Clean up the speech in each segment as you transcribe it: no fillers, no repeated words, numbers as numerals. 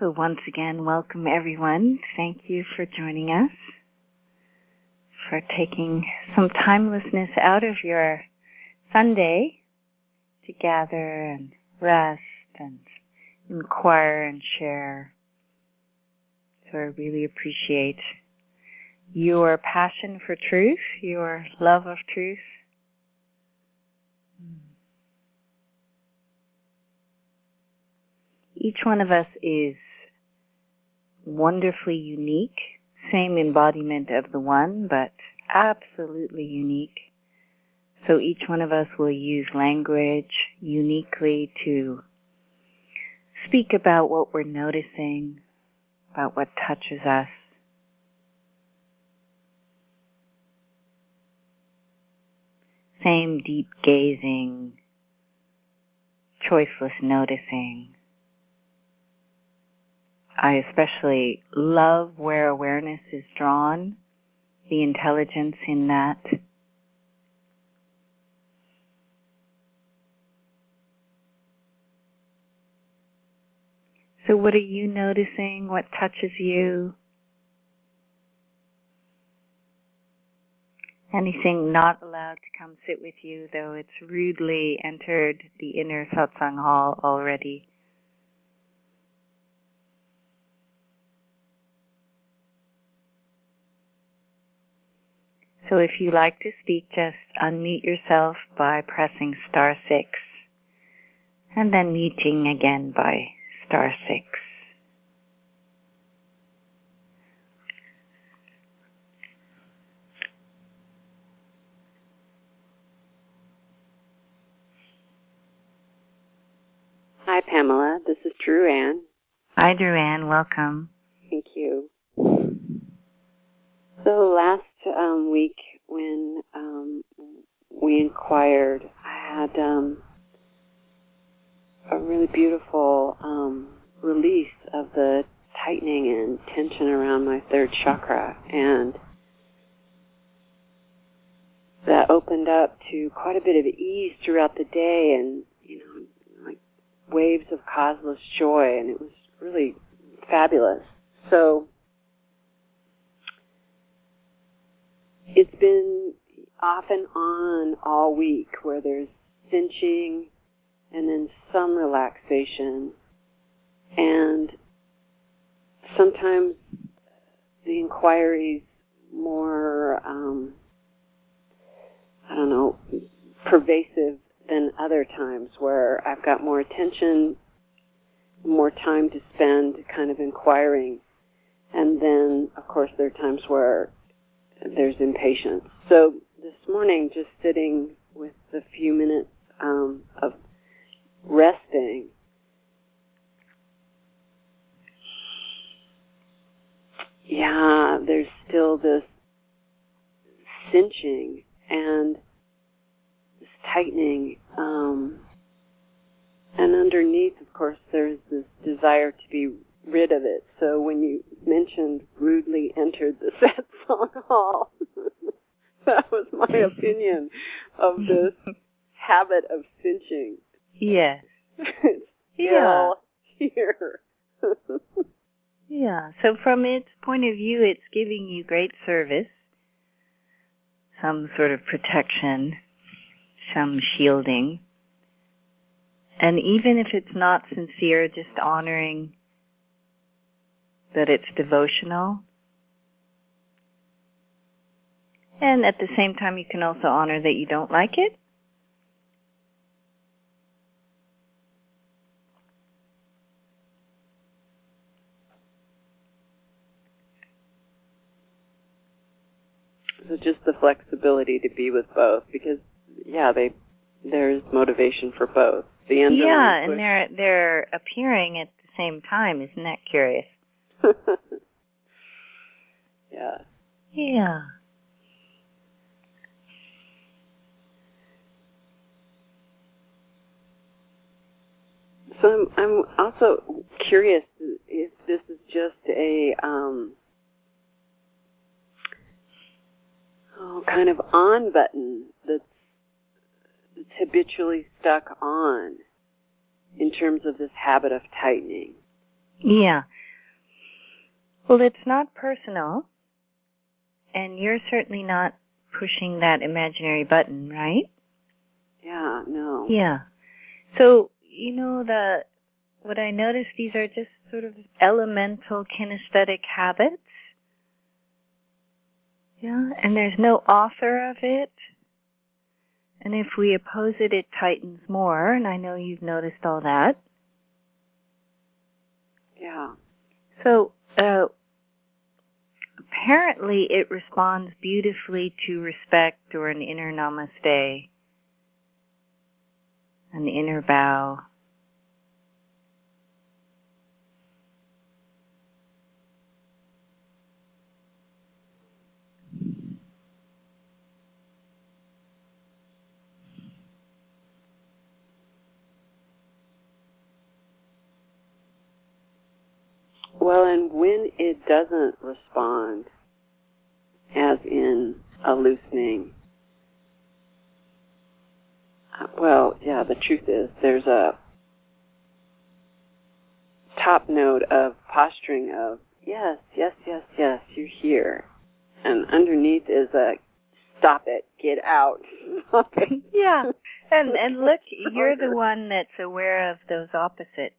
So once again, welcome everyone. Thank you for joining us, for taking some timelessness out of your Sunday to gather and rest and inquire and share. So I really appreciate your passion for truth, your love of truth. Each one of us is wonderfully unique, same embodiment of the one, but absolutely unique. So each one of us will use language uniquely to speak about what we're noticing, about what touches us. Same deep gazing, choiceless noticing. I especially love where awareness is drawn, the intelligence in that. So what are you noticing? What touches you? Anything not allowed to come sit with you, though it's rudely entered the inner satsang hall already? So if you like to speak, just unmute yourself by pressing *6 and then muting again by *6. Hi, Pamela. This is Drew Ann. Hi, Drew Ann. Welcome. Thank you. So last week when we inquired, I had a really beautiful release of the tightening and tension around my third chakra, and that opened up to quite a bit of ease throughout the day, and like waves of causeless joy, and it was really fabulous. So it's been off and on all week where there's cinching and then some relaxation, and sometimes the inquiry's more, pervasive than other times where I've got more attention, more time to spend kind of inquiring, and then, of course, there are times where there's impatience. So this morning, just sitting with a few minutes of resting, there's still this cinching and this tightening, and underneath, of course, there's this desire to be rid of it. So when you mentioned rudely entered the satsang hall, that was my opinion of this habit of cinching. Yes. It's still here. Yeah. So from its point of view, it's giving you great service, some sort of protection, some shielding. And even if it's not sincere, just honoring that it's devotional. And at the same time, you can also honor that you don't like it. So just the flexibility to be with both, because, there's motivation for both. The and they're appearing at the same time. Isn't that curious? Yeah. Yeah. So I'm also curious if this is just a kind of on button that's habitually stuck on in terms of this habit of tightening. Yeah. Well, it's not personal, and you're certainly not pushing that imaginary button, right? Yeah, no. Yeah. So, what I noticed, these are just sort of elemental kinesthetic habits. Yeah, and there's no author of it. And if we oppose it, it tightens more, and I know you've noticed all that. Yeah. So, apparently it responds beautifully to respect or an inner namaste, an inner bow. Well, and when it doesn't respond, as in a loosening, well, yeah, the truth is there's a top note of posturing of, yes, yes, yes, yes, you're here. And underneath is a, stop it, get out. Yeah, and look, you're the one that's aware of those opposites.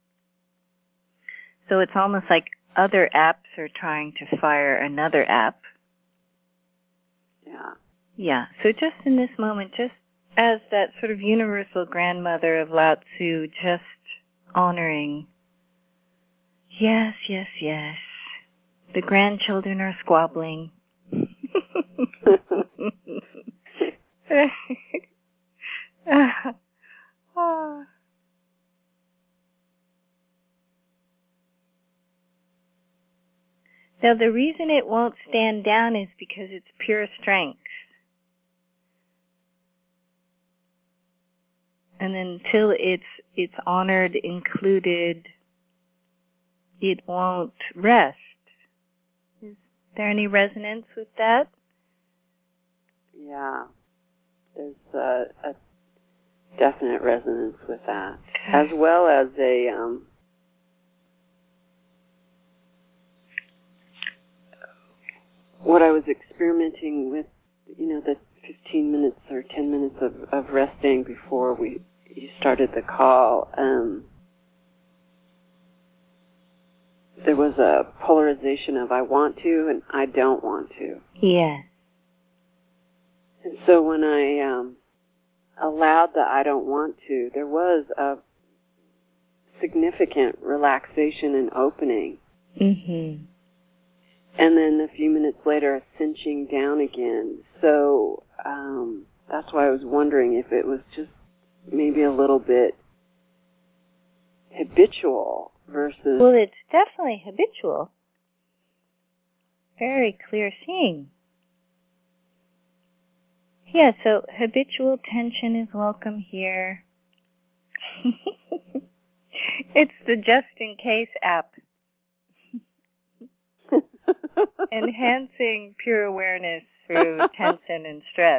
So it's almost like other apps are trying to fire another app. Yeah. Yeah, so just in this moment, just as that sort of universal grandmother of Lao Tzu, just honoring, yes, yes, yes, the grandchildren are squabbling. Now, the reason it won't stand down is because it's pure strength. And until it's honored, included, it won't rest. Is there any resonance with that? Yeah. There's a definite resonance with that. Okay. As well as a what I was experimenting with, the 15 minutes or 10 minutes of resting before you started the call, there was a polarization of I want to and I don't want to. Yes. And so when I allowed the I don't want to, there was a significant relaxation and opening. Mm-hmm. And then a few minutes later, a cinching down again. So that's why I was wondering if it was just maybe a little bit habitual versus... Well, it's definitely habitual. Very clear seeing. Yeah, so habitual tension is welcome here. It's the just in case app. Enhancing pure awareness through tension and stress.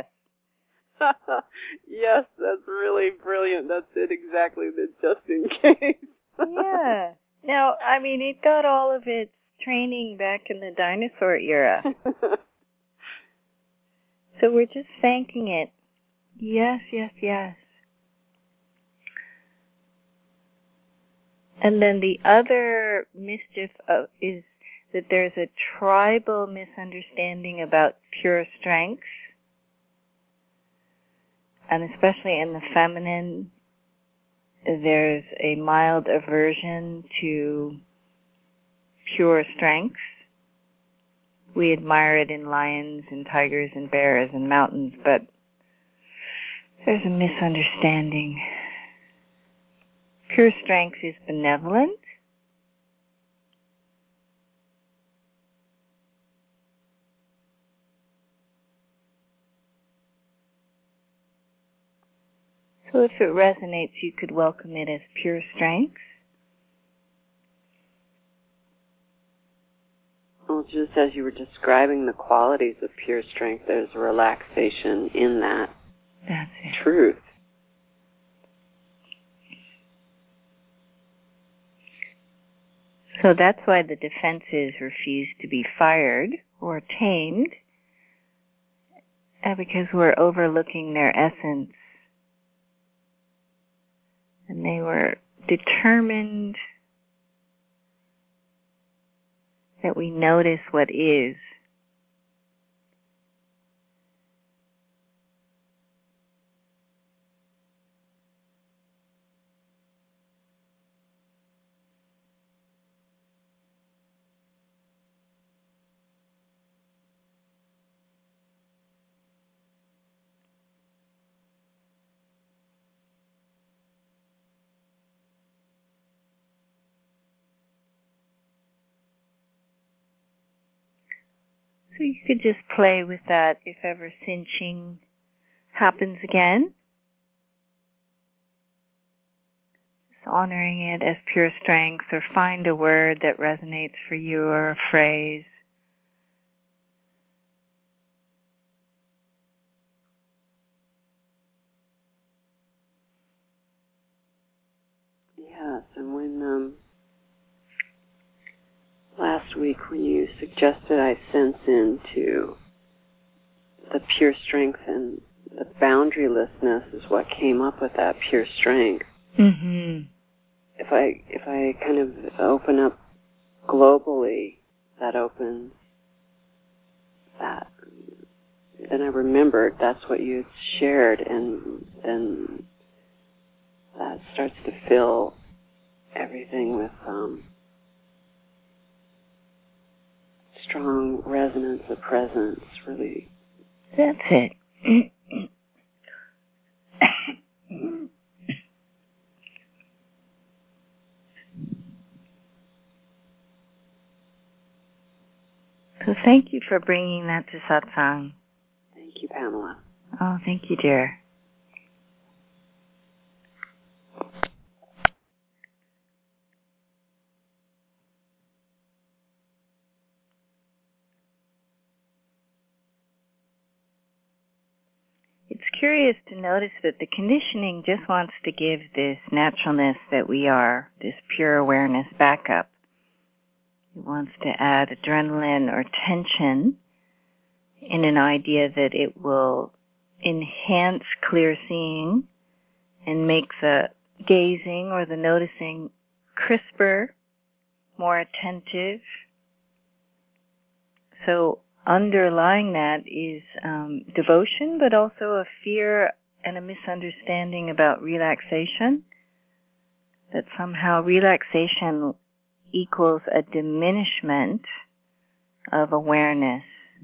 Yes, that's really brilliant. That's it exactly, the just in case. Yeah. Now, I mean, it got all of its training back in the dinosaur era. So we're just thanking it. Yes, yes, yes. And then the other mischief is that there's a tribal misunderstanding about pure strength, and especially in the feminine, there's a mild aversion to pure strength. We admire it in lions and tigers and bears and mountains, but there's a misunderstanding. Pure strength is benevolent. So if it resonates, you could welcome it as pure strength. Well, just as you were describing the qualities of pure strength, there's a relaxation in that. That's it. Truth. So that's why the defenses refuse to be fired or tamed, because we're overlooking their essence. And they were determined that we notice what is. So you could just play with that if ever cinching happens again. Just honoring it as pure strength, or find a word that resonates for you or a phrase. Yes, and when last week when you suggested I sense into the pure strength and the boundarylessness is what came up with that pure strength. Mm-hmm. If I kind of open up globally, that opens that. Then I remembered that's what you shared, and then that starts to fill everything with strong resonance of presence, really. That's it. So thank you for bringing that to satsang. Thank you, Pamela. Oh, thank you, dear. It's curious to notice that the conditioning just wants to give this naturalness that we are, this pure awareness backup. It wants to add adrenaline or tension in an idea that it will enhance clear seeing and make the gazing or the noticing crisper, more attentive. So underlying that is devotion, but also a fear and a misunderstanding about relaxation, that somehow relaxation equals a diminishment of awareness.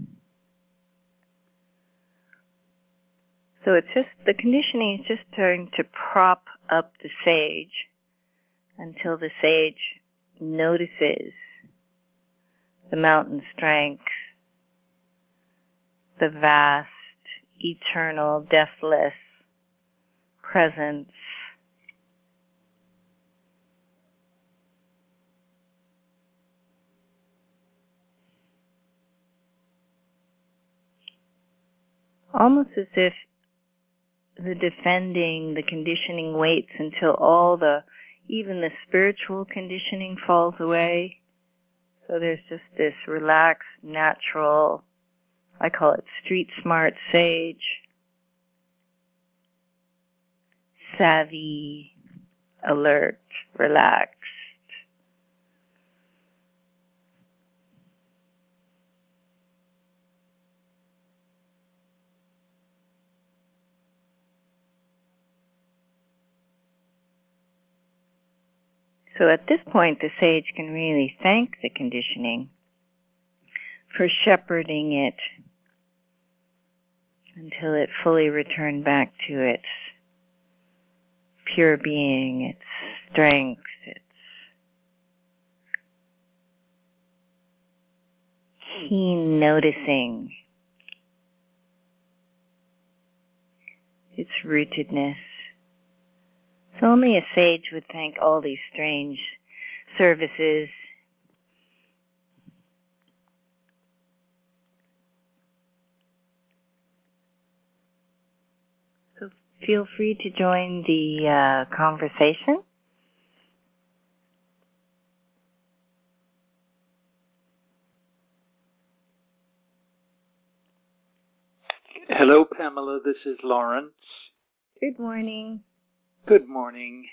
So it's just, the conditioning is just trying to prop up the sage until the sage notices the mountain strength, the vast, eternal, deathless presence. Almost as if the defending, the conditioning waits until even the spiritual conditioning falls away. So there's just this relaxed, natural, I call it street smart sage, savvy, alert, relaxed. So at this point, the sage can really thank the conditioning for shepherding it until it fully returned back to its pure being, its strength, its keen noticing, its rootedness. So only a sage would thank all these strange services. So feel free to join the conversation. Hello, Pamela. This is Lawrence. Good morning. Good morning.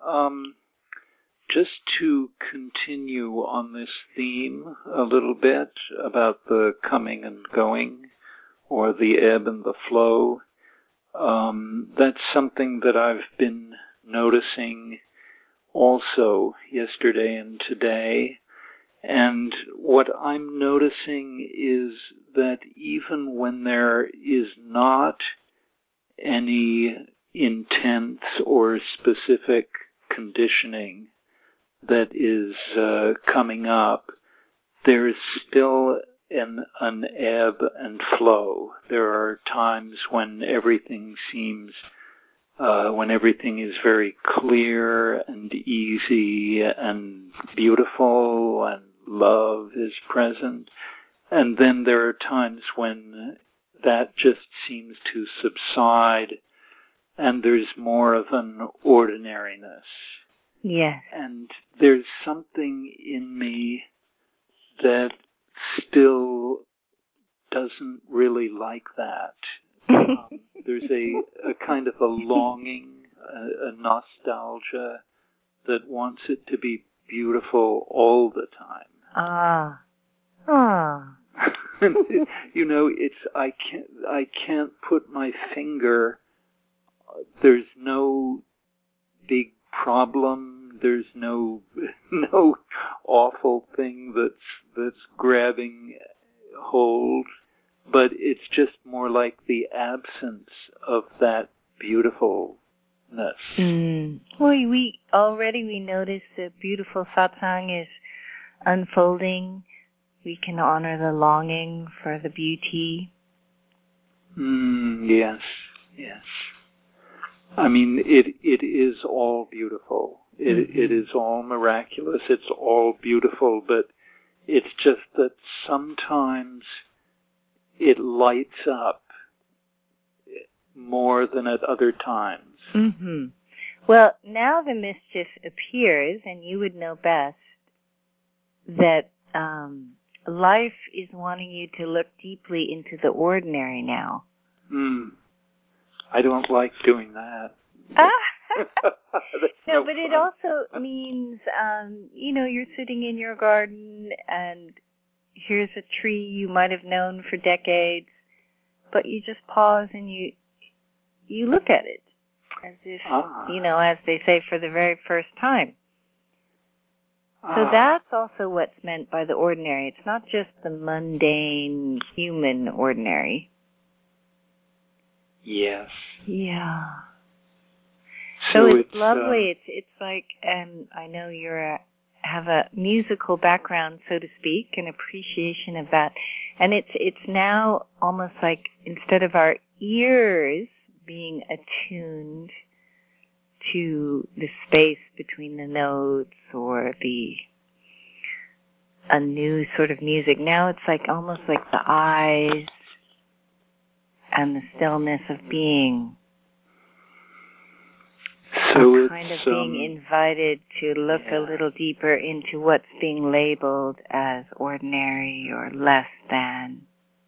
Just to continue on this theme a little bit about the coming and going, or the ebb and the flow, that's something that I've been noticing also yesterday and today. And what I'm noticing is that even when there is not any intense or specific conditioning that is coming up, there is still an ebb and flow. There are times when everything seems, when everything is very clear and easy and beautiful and love is present. And then there are times when that just seems to subside and there's more of an ordinariness. Yes. And there's something in me that still doesn't really like that. There's a kind of a longing, a nostalgia that wants it to be beautiful all the time. You know, I can't put my finger. There's no big problem. There's no awful thing that's grabbing hold, but it's just more like the absence of that beautifulness. Well, we notice the beautiful satsang is unfolding. We can honor the longing for the beauty. Yes. I mean, it is all beautiful. It is all miraculous. It's all beautiful, but it's just that sometimes it lights up more than at other times. Mm-hmm. Well, now the mischief appears, and you would know best, that life is wanting you to look deeply into the ordinary now. I don't like doing that. No, but it also means, you're sitting in your garden and here's a tree you might have known for decades, but you just pause and you look at it as if, as they say, for the very first time. So that's also what's meant by the ordinary. It's not just the mundane human ordinary. Yes. Yeah. So it's lovely. It's like, and I know have a musical background, so to speak, an appreciation of that. And it's now almost like instead of our ears being attuned to the space between the notes or a new sort of music, now it's like almost like the eyes and the stillness of being. So kind of being invited to look a little deeper into what's being labeled as ordinary or less than.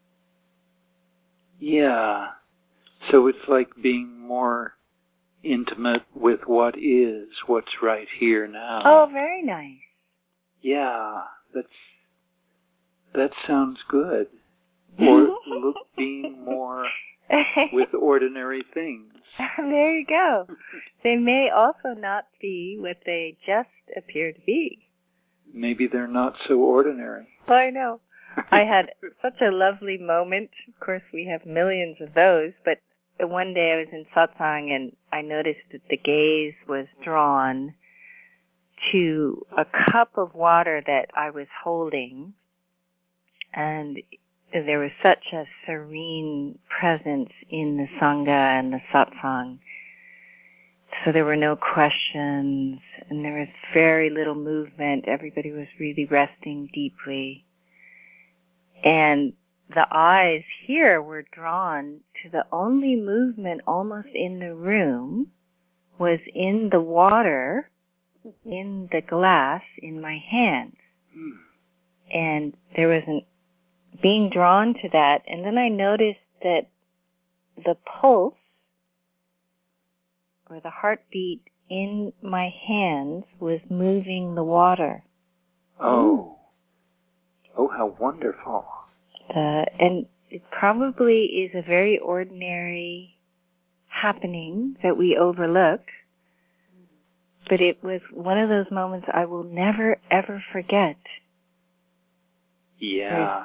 Yeah. So it's like being more intimate with what is, what's right here now. Oh, very nice. Yeah, that sounds good. Or being more with ordinary things. There you go. They may also not be what they just appear to be. Maybe they're not so ordinary. I know. I had such a lovely moment. Of course, we have millions of those, but one day I was in satsang and I noticed that the gaze was drawn to a cup of water that I was holding, and there was such a serene presence in the Sangha and the satsang. So there were no questions, and there was very little movement. Everybody was really resting deeply. And the eyes here were drawn to the only movement almost in the room was in the water, in the glass, in my hands. And there was being drawn to that. And then I noticed that the pulse or the heartbeat in my hands was moving the water. Oh. Oh, how wonderful. And it probably is a very ordinary happening that we overlook, but it was one of those moments I will never, ever forget. Yeah.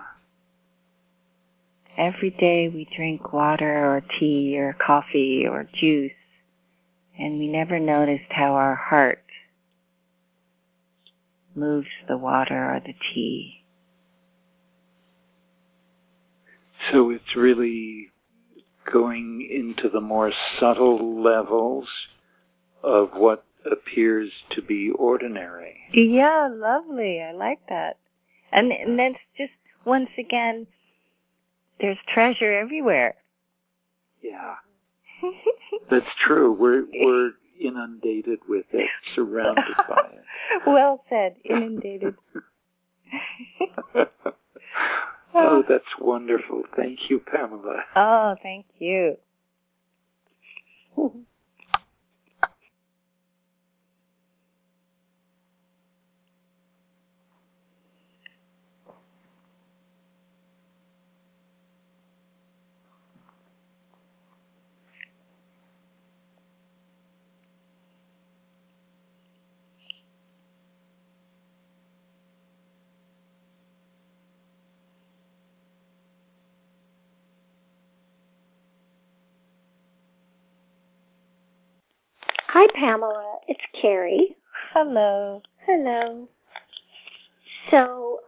Every day we drink water or tea or coffee or juice, and we never noticed how our heart moves the water or the tea. So it's really going into the more subtle levels of what appears to be ordinary. Yeah, lovely. I like that. And that's just, once again, there's treasure everywhere. Yeah. That's true. We're inundated with it, surrounded by it. Well said, inundated. Oh, that's wonderful. Thank you, Pamela. Oh, thank you. Hi, Pamela. It's Carrie. Hello. Hello. So,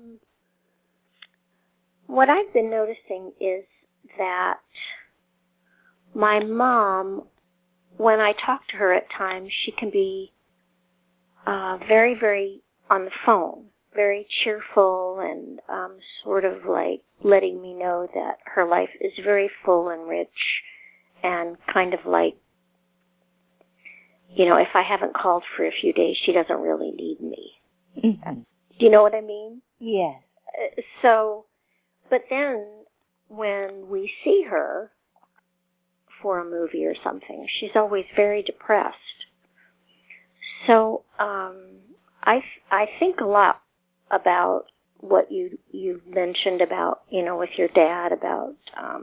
what I've been noticing is that my mom, when I talk to her at times, she can be very, very on the phone, very cheerful and sort of like letting me know that her life is very full and rich and kind of like, you know, if I haven't called for a few days, she doesn't really need me. Mm-hmm. Do you know what I mean? Yes. So, but then when we see her for a movie or something, she's always very depressed. So, I think a lot about what you mentioned about, you know, with your dad about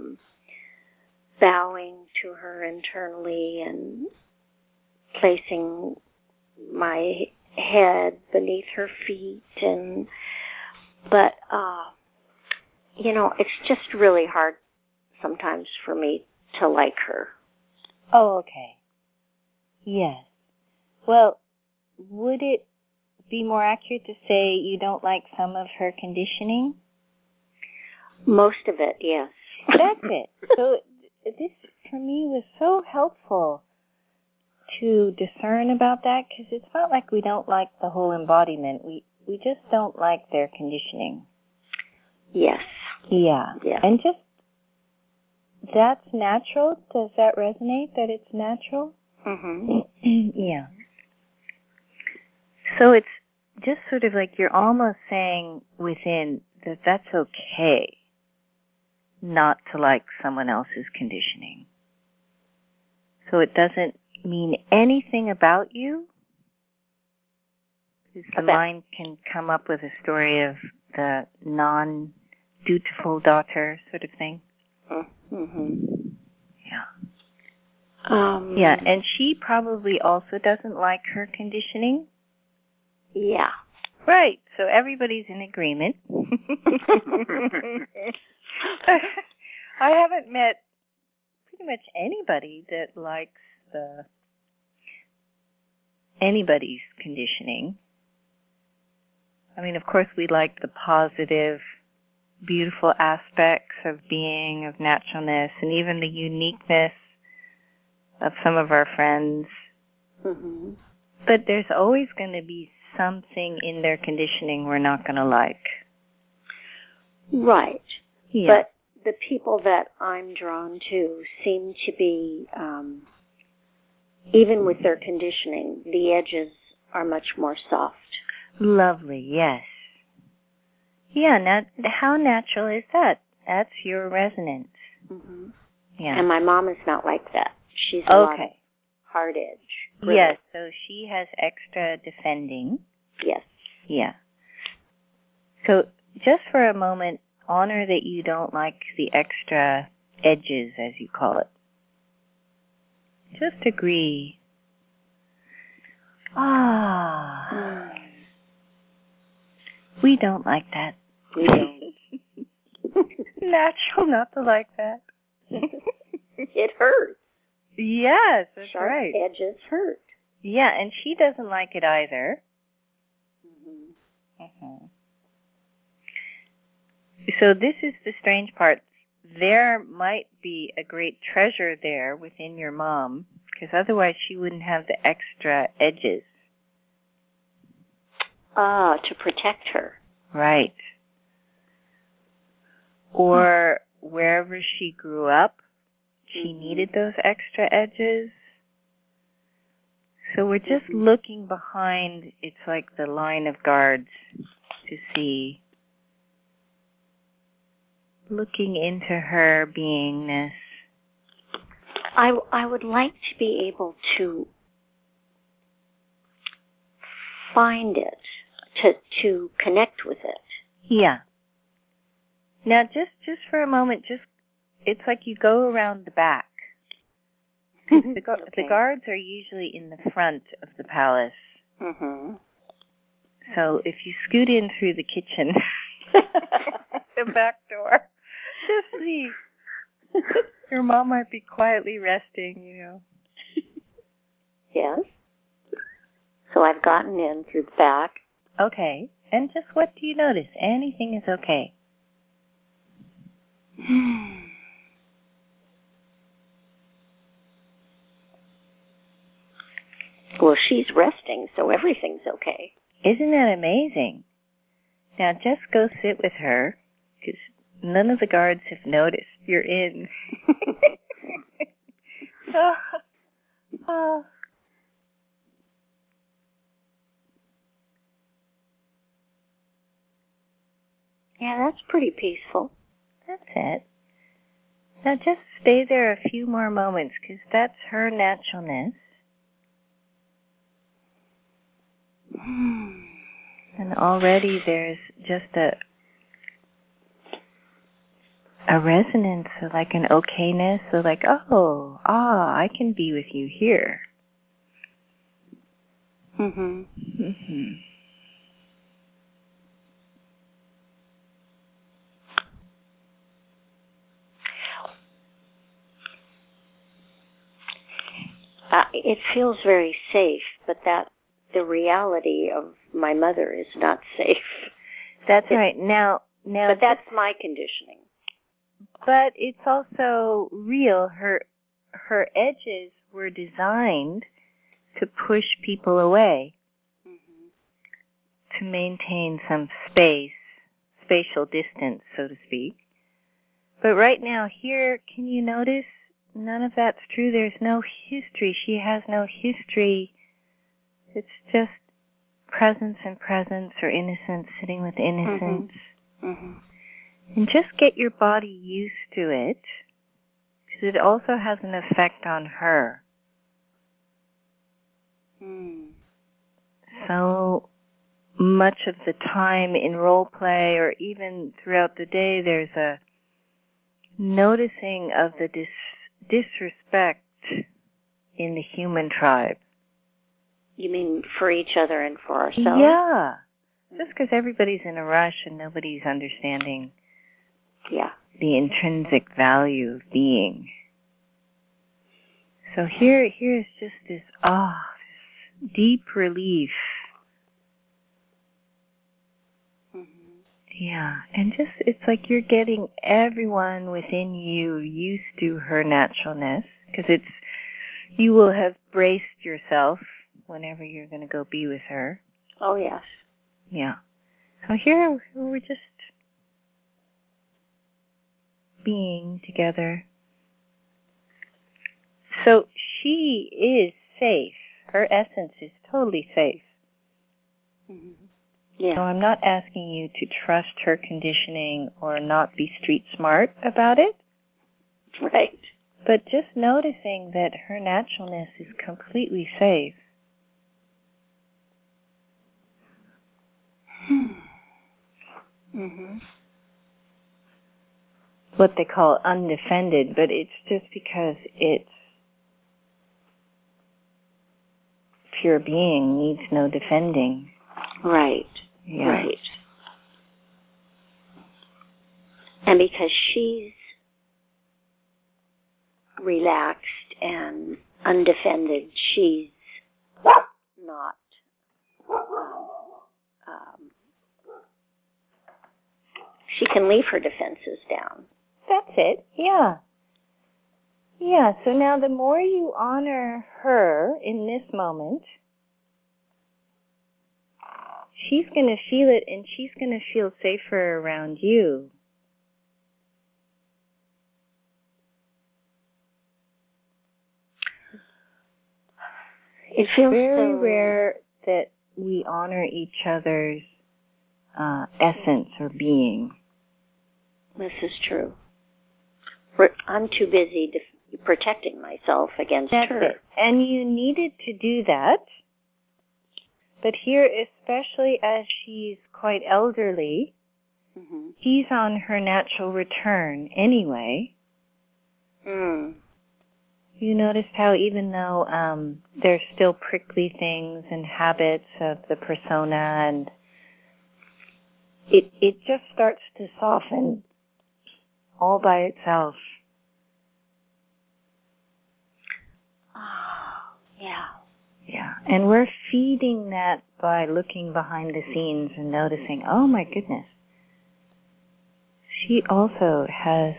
bowing to her internally and placing my head beneath her feet, but you know, it's just really hard sometimes for me to like her. Oh, okay. Yes. Well, would it be more accurate to say you don't like some of her conditioning? Most of it, yes. That's it. So this, for me, was so helpful to discern about that, because it's not like we don't like the whole embodiment. We just don't like their conditioning. Yes. Yeah. Yeah. And just, that's natural? Does that resonate, that it's natural? Mm-hmm. Yeah. So it's just sort of like you're almost saying within that that's okay not to like someone else's conditioning. So it doesn't mean anything about you. Because the mind can come up with a story of the non-dutiful daughter sort of thing. Mm-hmm. Yeah. Yeah, and she probably also doesn't like her conditioning. Yeah. Right, so everybody's in agreement. I haven't met pretty much anybody that likes anybody's conditioning. I mean, of course, we like the positive, beautiful aspects of being, of naturalness, and even the uniqueness of some of our friends. Mm-hmm. But there's always going to be something in their conditioning we're not going to like. Right. Yeah. But the people that I'm drawn to seem to be, even with their conditioning, the edges are much more soft. Lovely, yes. Yeah, now, how natural is that? That's your resonance. Mm-hmm. Yeah. And my mom is not like that. She's a lot of hard edge. Really. Yes, so she has extra defending. Yes. Yeah. So just for a moment, honor that you don't like the extra edges, as you call it. Just agree. We don't like that. We don't. Natural not to like that. It hurts. Yes, that's Sharp right. edges hurt. Yeah, and she doesn't like it either. So this is the strange part. There might be a great treasure there within your mom, because otherwise she wouldn't have the extra edges. To protect her. Right. Or wherever she grew up, she needed those extra edges. So we're just looking behind, it's like the line of guards to see, looking into her beingness. I would like to be able to find it, to connect with it. Yeah. Now just for a moment, it's like you go around the back. The guards are usually in the front of the palace. So if you scoot in through the kitchen, the back door, just see. Your mom might be quietly resting, you know. Yes. So I've gotten in through the back. Okay. And just what do you notice? Anything is okay. Well, she's resting, so everything's okay. Isn't that amazing? Now just go sit with her, because none of the guards have noticed you're in. Oh. Yeah, that's pretty peaceful. That's it. Now just stay there a few more moments, because that's her naturalness. And already there's just a resonance, like an okayness, so like, I can be with you here. It feels very safe, but that the reality of my mother is not safe. That's right. Now, but that's my conditioning. But it's also real. Her edges were designed to push people away, to maintain some spatial distance, so to speak. But right now here, can you notice? None of that's true. There's no history. She has no history. It's just presence and presence, or innocence sitting with innocence. And just get your body used to it, because it also has an effect on her. So much of the time in role play, or even throughout the day, there's a noticing of the disrespect in the human tribe. You mean for each other and for ourselves? Yeah. Just because everybody's in a rush and nobody's understanding the intrinsic value of being. So here's just this deep relief. Yeah, and just, it's like you're getting everyone within you used to her naturalness, because you will have braced yourself whenever you're going to go be with her. Oh, yes. Yeah. So here we're just being together. So she is safe. Her essence is totally safe. Yeah. So I'm not asking you to trust her conditioning or not be street smart about it. Right. But just noticing that her naturalness is completely safe. Mm-hmm. What they call undefended, but it's just because it's pure being, needs no defending. Right. Yeah. Right. And because she's relaxed and undefended, she's not she can leave her defenses down. That's it, yeah. Yeah, so now the more you honor her in this moment, she's going to feel it and she's going to feel safer around you. It feels very so rare that we honor each other's essence or being. This is true. I'm too busy protecting myself against That's her. it. And you needed to do that. But here, especially as she's quite elderly, she's on her natural return anyway. Mm. You noticed how even though there's still prickly things and habits of the persona, and it just starts to soften all by itself. Oh, yeah. Yeah, and we're feeding that by looking behind the scenes and noticing, oh my goodness, she also has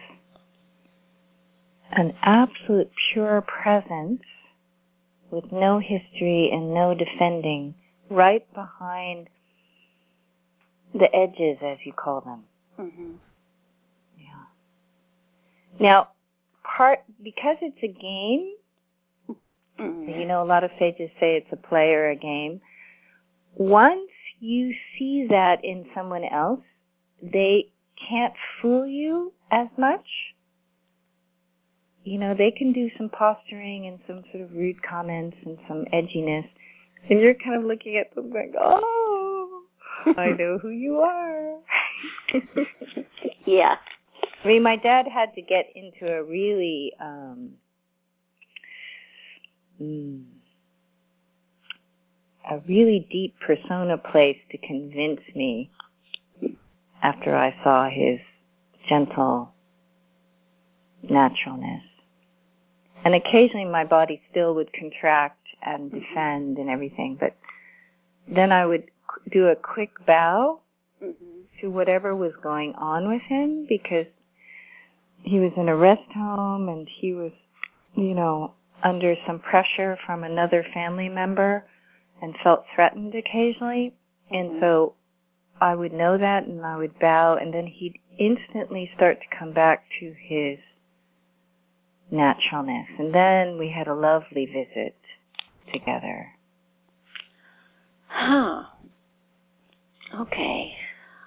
an absolute pure presence with no history and no defending right behind the edges, as you call them. Mm-hmm. Yeah. Now, because it's a game, you know, a lot of sages say it's a play or a game. Once you see that in someone else, they can't fool you as much. You know, they can do some posturing and some sort of rude comments and some edginess. And you're kind of looking at them like, oh, I know who you are. Yeah. I mean, my dad had to get into a really deep persona place to convince me after I saw his gentle naturalness. And occasionally my body still would contract and defend and everything, but then I would do a quick bow to whatever was going on with him, because he was in a rest home and he was, you know, under some pressure from another family member and felt threatened occasionally. And so I would know that and I would bow, and then he'd instantly start to come back to his naturalness. And then we had a lovely visit together. Huh. Okay.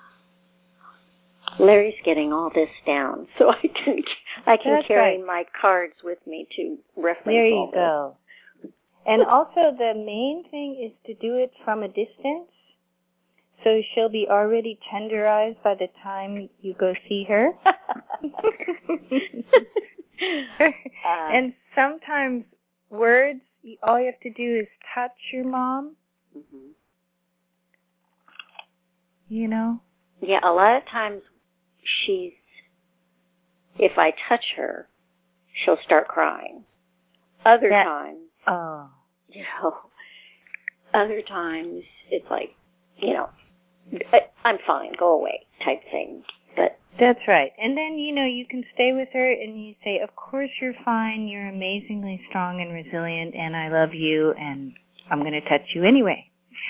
Larry's getting all this down, so I can That's carry right. my cards with me to reference There you all this. go. And also the main thing is to do it from a distance, so she'll be already tenderized by the time you go see her. And sometimes words, all you have to do is touch your mom. You know? Yeah, a lot of times if I touch her, she'll start crying. Other times, other times it's like, I'm fine, go away type thing. But that's right. And then, you can stay with her and you say, of course you're fine, you're amazingly strong and resilient, and I love you, and I'm going to touch you anyway.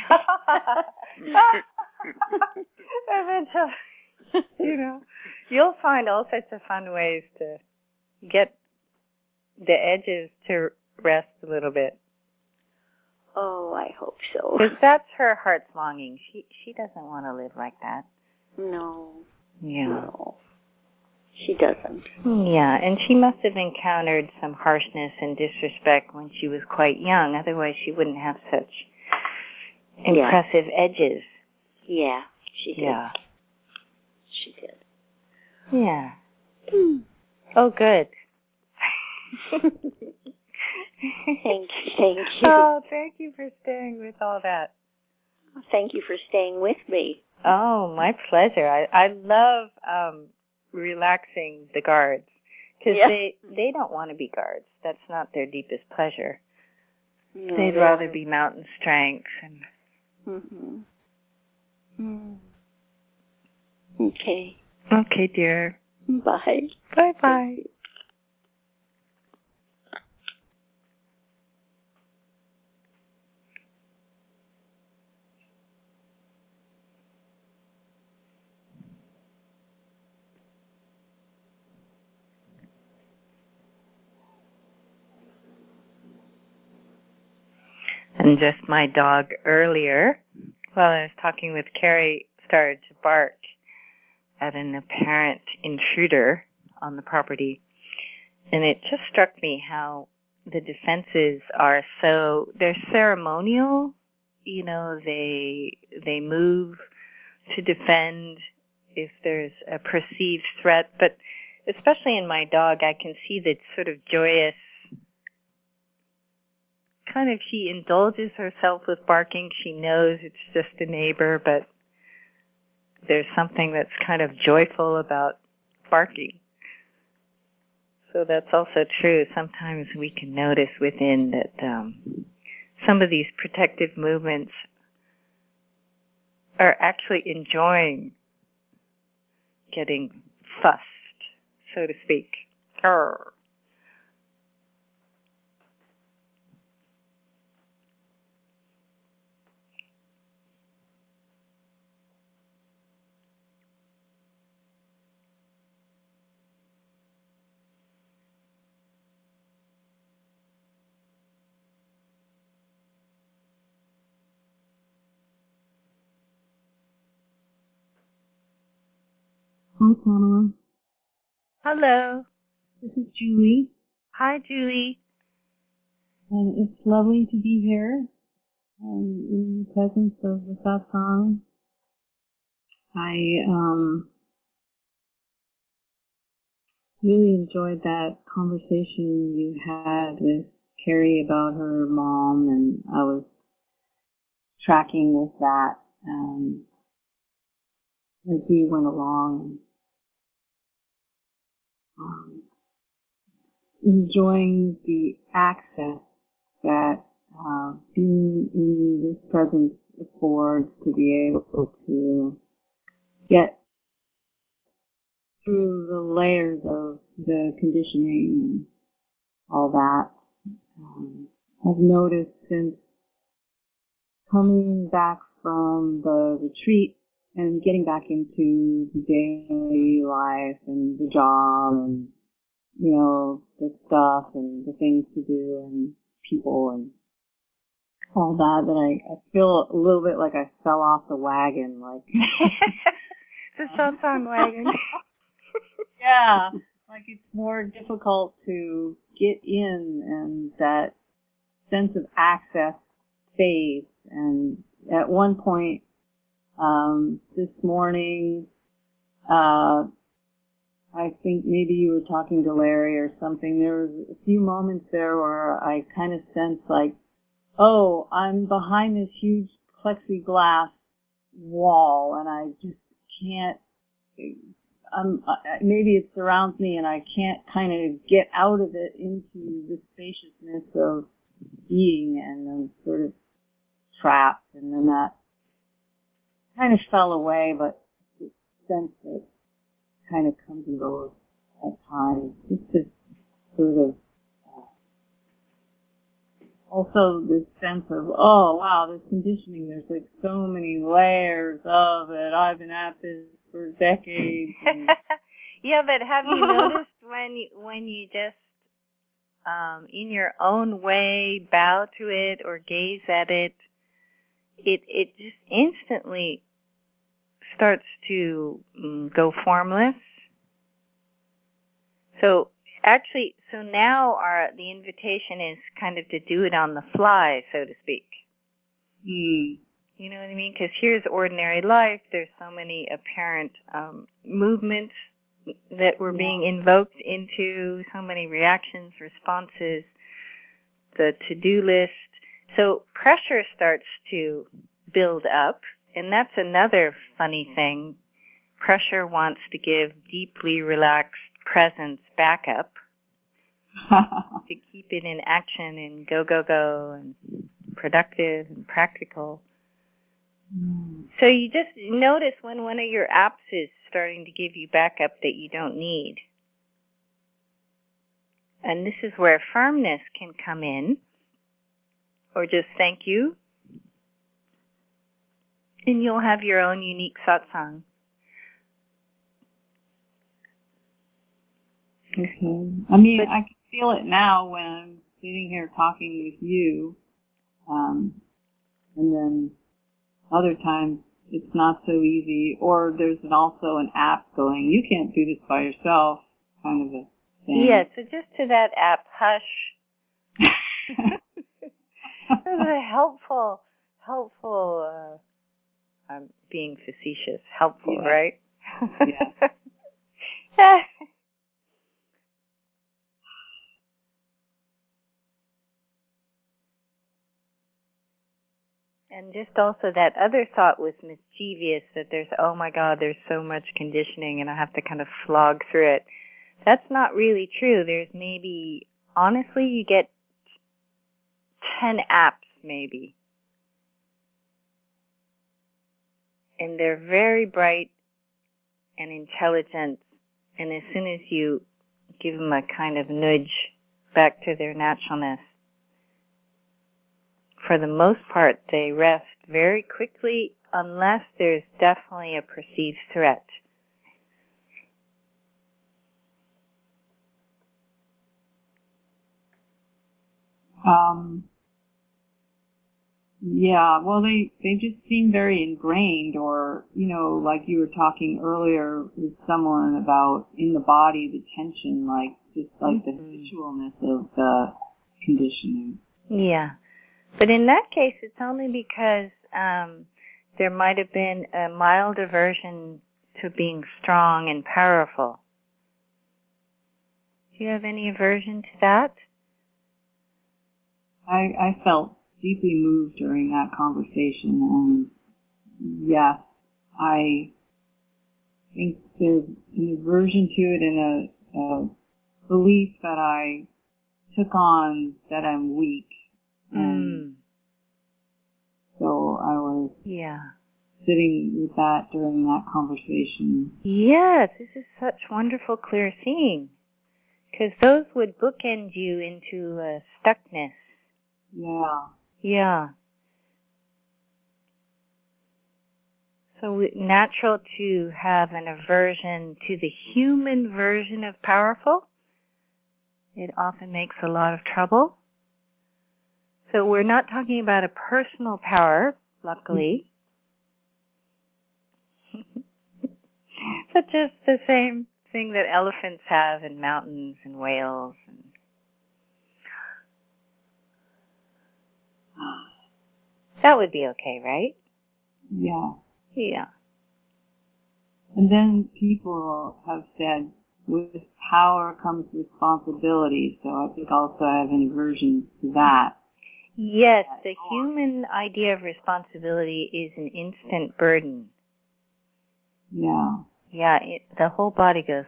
And then, you'll find all sorts of fun ways to get the edges to rest a little bit. Oh, I hope so. Because that's her heart's longing. She doesn't want to live like that. No. Yeah. No. She doesn't. Yeah, and she must have encountered some harshness and disrespect when she was quite young. Otherwise, she wouldn't have such impressive edges. Yeah, she did. Yeah. She did. Yeah. Oh, good. Thank you. Oh, thank you for staying with all that. Thank you for staying with me. Oh, my pleasure. I love relaxing the guards because they don't want to be guards. That's not their deepest pleasure. No, They'd rather be mountain strength. And Okay. Okay, dear. Bye. Bye-bye. And just my dog earlier, while I was talking with Carrie, started to bark at an apparent intruder on the property. And it just struck me how the defenses are they're ceremonial. You know, they move to defend if there's a perceived threat. But especially in my dog, I can see that sort of joyous, kind of, she indulges herself with barking. She knows it's just a neighbor, but there's something that's kind of joyful about barking. So that's also true. Sometimes we can notice within that some of these protective movements are actually enjoying getting fussed, so to speak. Grr. Hi, Pamela. Hello. This is Julie, Hi, Julie. and it's lovely to be here in the presence of the satsang. I really enjoyed that conversation you had with Carrie about her mom, and I was tracking with that as we went along, enjoying the access that being in this presence affords to be able to get through the layers of the conditioning and all that. I've noticed since coming back from the retreat and getting back into the daily life and the job and, you know, the stuff and the things to do and people and all that, I feel a little bit like I fell off the wagon, like The satsang wagon. yeah, like it's more difficult to get in, and that sense of access fades. And at one point, this morning, I think maybe you were talking to Larry or something. There was a few moments there where I kind of sensed like, oh, I'm behind this huge plexiglass wall, and I just can't. Maybe it surrounds me, and I can't kind of get out of it into the spaciousness of being, and I'm sort of trapped. And then that kind of fell away, but the sense that kind of comes and goes at times. It's just sort of also this sense of, oh wow, this conditioning, there's like so many layers of it. I've been at this for decades. And yeah, but have you noticed when you just in your own way bow to it or gaze at it, it just instantly starts to go formless. So actually, so now the invitation is kind of to do it on the fly, so to speak. Mm. You know what I mean? Because here's ordinary life. There's so many apparent movements that were being invoked into, so many reactions, responses, the to-do list. So pressure starts to build up, and that's another funny thing. Pressure wants to give deeply relaxed presence backup to keep it in action and go, go, go, and productive and practical. So you just notice when one of your apps is starting to give you backup that you don't need. And this is where firmness can come in, or just thank you, and you'll have your own unique satsang. Okay. I mean, I can feel it now when I'm sitting here talking with you, and then other times it's not so easy, or there's also an app going, you can't do this by yourself, kind of a thing. Yeah, so just to that app, hush. This is a helpful, I'm being facetious, helpful, right? Yeah. And just also that other thought was mischievous, that there's, oh my God, there's so much conditioning and I have to kind of slog through it. That's not really true. There's maybe, honestly, you get 10 apps maybe. And they're very bright and intelligent. And as soon as you give them a kind of nudge back to their naturalness, for the most part, they rest very quickly unless there's definitely a perceived threat. Yeah, well, they just seem very ingrained, or, you know, like you were talking earlier with someone about in the body, the tension, like, just like the habitualness of the conditioning. Yeah. But in that case, it's only because there might have been a mild aversion to being strong and powerful. Do you have any aversion to that? I felt deeply moved during that conversation, and yes, I think there's an aversion to it and a belief that I took on that I'm weak. And so I was sitting with that during that conversation. Yes, this is such wonderful clear seeing, because those would bookend you into stuckness. Yeah. Yeah. So natural to have an aversion to the human version of powerful. It often makes a lot of trouble. So we're not talking about a personal power, luckily, but just the same thing that elephants have and mountains and whales. That would be okay, right? Yeah. Yeah. And then people have said, with power comes responsibility, so I think also I have an aversion to that. Yes, the human idea of responsibility is an instant burden. Yeah. Yeah, the whole body goes,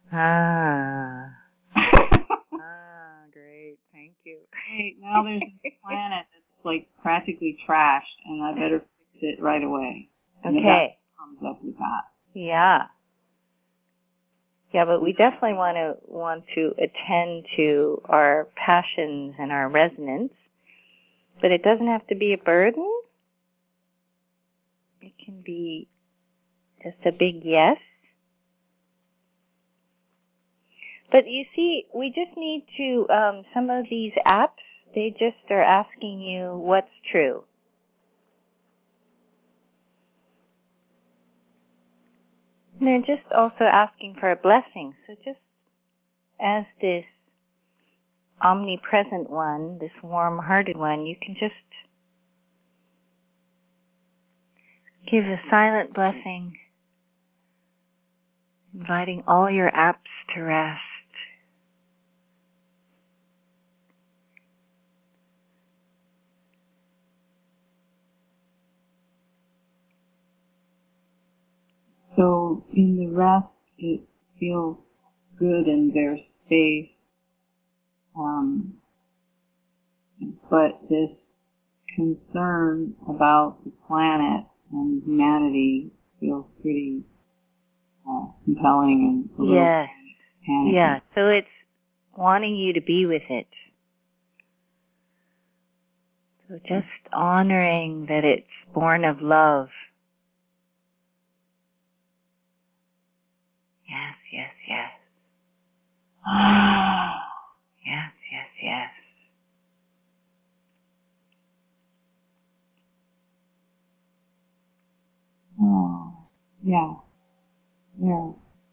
great, thank you. Hey, now there's a planet that's like practically trashed, and I better fix it right away. And Okay. that comes up with that. Yeah. Yeah, but we definitely want to attend to our passions and our resonance. But it doesn't have to be a burden. It can be just a big yes. But you see, we just need to, some of these apps, they just are asking you what's true. And they're just also asking for a blessing. So just as this omnipresent one, this warm-hearted one, you can just give a silent blessing, inviting all your apps to rest. So in the rest, it feels good and there's space. But this concern about the planet and humanity feels pretty compelling and a little Yes. panicky. Yeah, so it's wanting you to be with it. So just honoring that it's born of love. Yes, yes, yes. Yes, yes, yes. Oh, yeah. Yeah.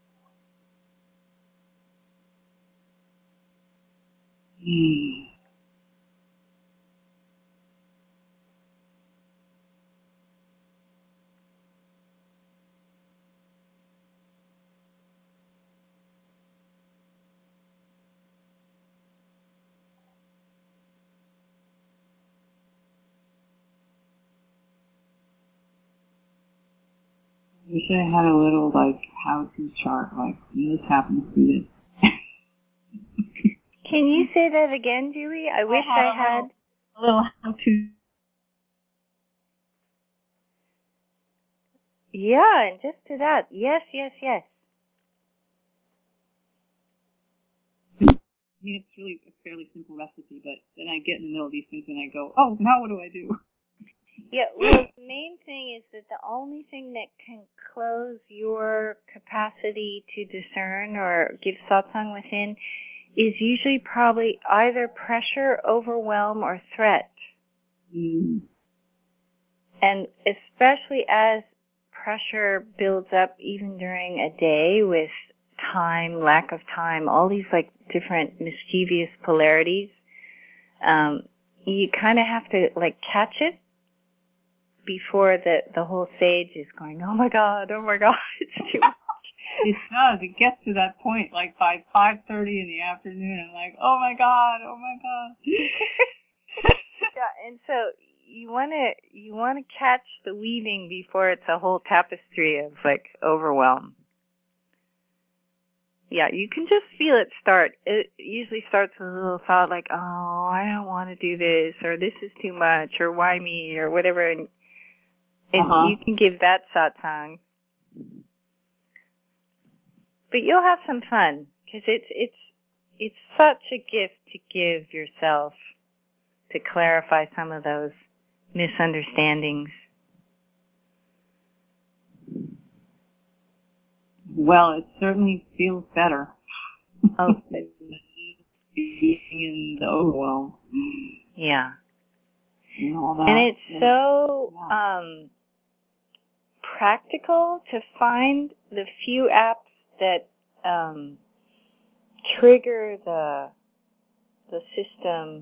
Mm. I wish I had a little, how-to chart, this happens to this. Can you say that again, Julie? I wish I had a little how-to. Yeah, and just to that. Yes, yes, yes. I mean, it's really a fairly simple recipe, but then I get in the middle of these things and I go, oh, now what do I do? Yeah, well, the main thing is that the only thing that can close your capacity to discern or give satsang within is usually probably either pressure, overwhelm, or threat. Mm. And especially as pressure builds up even during a day with time, lack of time, all these different mischievous polarities, you kind of have to catch it before the whole sage is going, oh my God, it's too much. It does. It gets to that point, by 5:30 in the afternoon, I'm like, oh my God. Yeah, and so you want to catch the weaving before it's a whole tapestry of overwhelm. Yeah, you can just feel it start. It usually starts with a little thought oh, I don't want to do this, or this is too much, or why me, or whatever, and you can give that satsang. But you'll have some fun, because it's such a gift to give yourself to clarify some of those misunderstandings. Well, it certainly feels better. Oh, being in the overwhelm. yeah. And all that. And it's so practical to find the few apps that trigger the system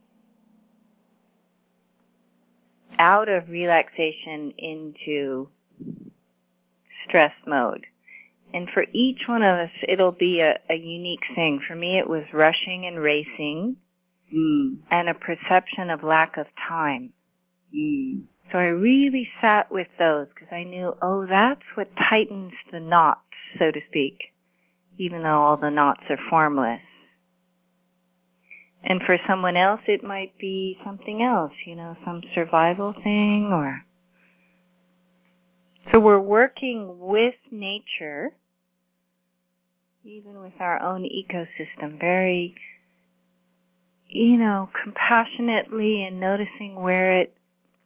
out of relaxation into stress mode. And for each one of us, it'll be a unique thing. For me, it was rushing and racing and a perception of lack of time. So I really sat with those because I knew, that's what tightens the knots, so to speak, even though all the knots are formless. And for someone else, it might be something else, some survival thing or... So we're working with nature, even with our own ecosystem, very, compassionately and noticing where it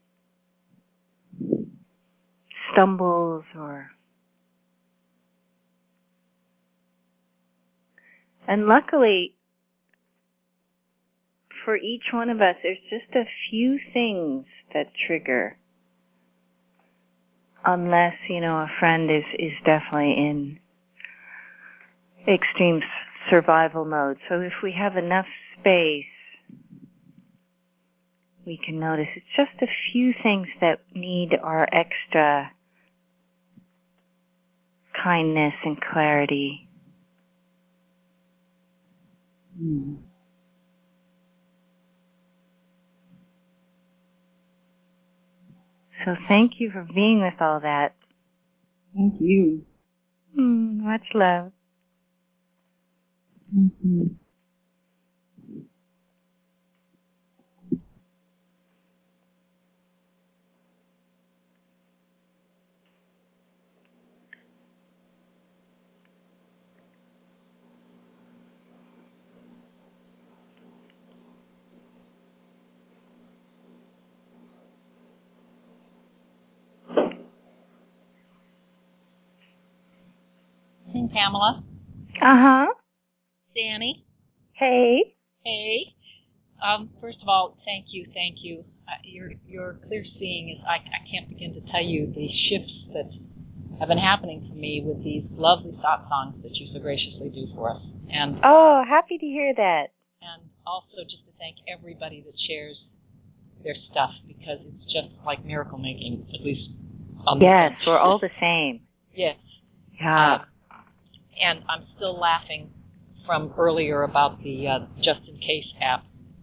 stumbles or... And luckily, for each one of us, there's just a few things that trigger. Unless, a friend is definitely in extreme survival mode. So if we have enough space, we can notice it's just a few things that need our extra kindness and clarity. Mm. So thank you for being with all that. Thank you. Much love. Mm-hmm. Pamela. Uh-huh. Danny. Hey. Hey. First of all, thank you. Your clear seeing is, I can't begin to tell you the shifts that have been happening for me with these lovely satsangs that you so graciously do for us. And oh, happy to hear that. And also just to thank everybody that shares their stuff, because it's just like miracle making, at least on Yes, the we're all the same. Yes. Yeah. And I'm still laughing from earlier about the Just In Case app.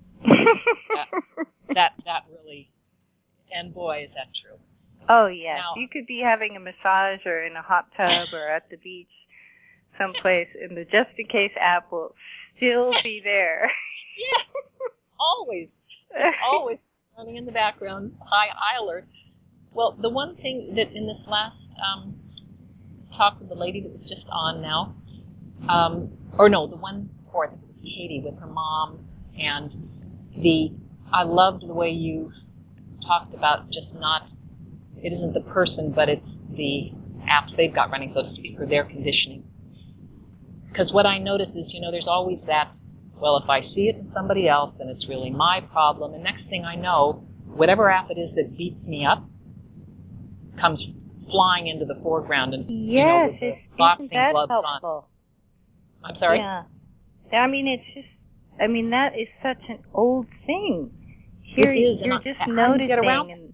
that really, and boy, is that true. Oh, yes. Now, you could be having a massage or in a hot tub or at the beach someplace, and the Just In Case app will still be there. Yeah, always. It's always running in the background, high alert. Well, the one thing that in this last talk with the lady that was just on now, the one before, I think it was Katie with her mom, and I loved the way you talked about just not, it isn't the person, but it's the apps they've got running, so to speak, or their conditioning. Because what I notice is, there's always that, well, if I see it in somebody else, then it's really my problem, and next thing I know, whatever app it is that beats me up comes flying into the foreground, and yes, with the boxing gloves helpful? On. I'm sorry? Yeah. I mean, that is such an old thing. Here, it is, you're just noticing. And,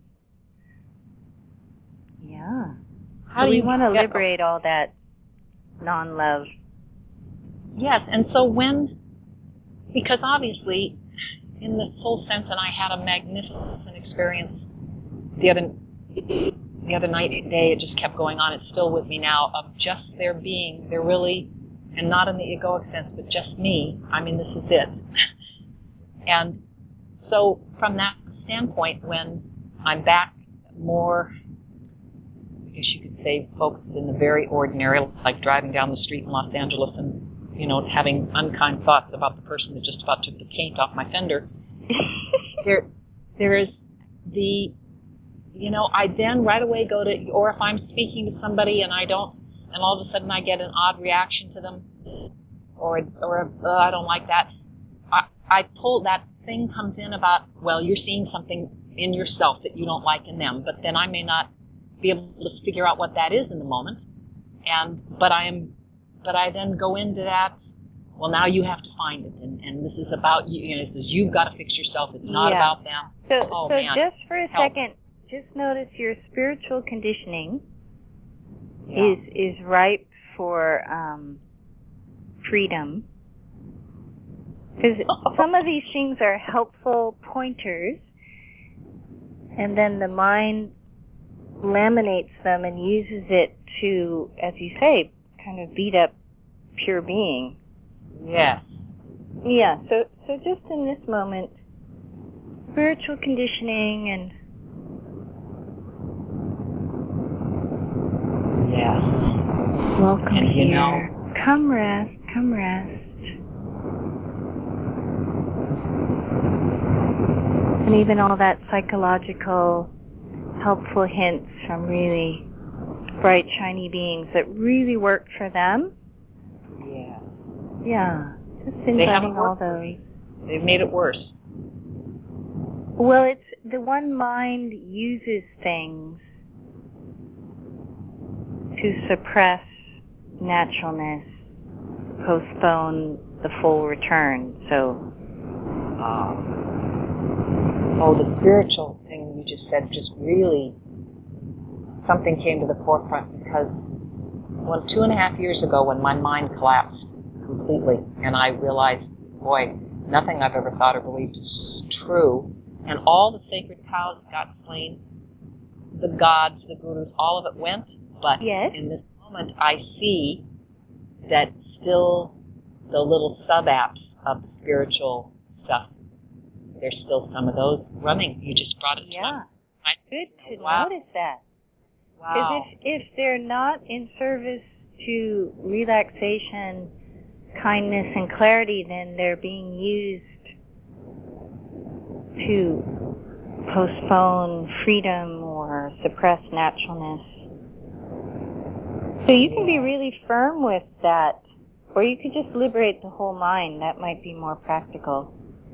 yeah. How so do we you want to liberate all that non-love. Yes, and so because obviously, in this whole sense, and I had a magnificent experience the other night, it just kept going on. It's still with me now, of just there being, there really, and not in the egoic sense, but just me. I mean, this is it. And so from that standpoint, when I'm back more, I guess you could say, focused in the very ordinary, like driving down the street in Los Angeles and, having unkind thoughts about the person that just about took the paint off my fender, there is the, I then right away go to, or if I'm speaking to somebody and I don't, and all of a sudden I get an odd reaction to them, or I don't like that, I pull, that thing comes in about, well, you're seeing something in yourself that you don't like in them, but then I may not be able to figure out what that is in the moment, but I then go into that, well, now you have to find it, and this is about you, this is, you've got to fix yourself, it's not about them. So just for a second, just notice your spiritual conditioning is ripe for freedom. Because some of these things are helpful pointers, and then the mind laminates them and uses it to, as you say, kind of beat up pure being. Yes. Yeah, so just in this moment, spiritual conditioning and... Yes. Welcome and here. Come rest, come rest. And even all that psychological, helpful hints from really bright, shiny beings that really worked for them. Yeah. Yeah. Just inviting all those. They've made it worse. Well, it's the one mind uses things to suppress naturalness postpone the full return. So, the spiritual thing you just said just really, something came to the forefront because 2.5 years ago when my mind collapsed completely and I realized, boy, nothing I've ever thought or believed is true, and all the sacred cows got slain, the gods, the gurus, all of it went, but yes. In this moment I see that still the little sub-apps of the spiritual stuff, there's still some of those running. You just brought it to Yeah. my Good to wow. notice that. Wow. Because if they're not in service to relaxation, kindness, and clarity, then they're being used to postpone freedom or suppress naturalness. So you can be really firm with that, or you could just liberate the whole mind. That might be more practical.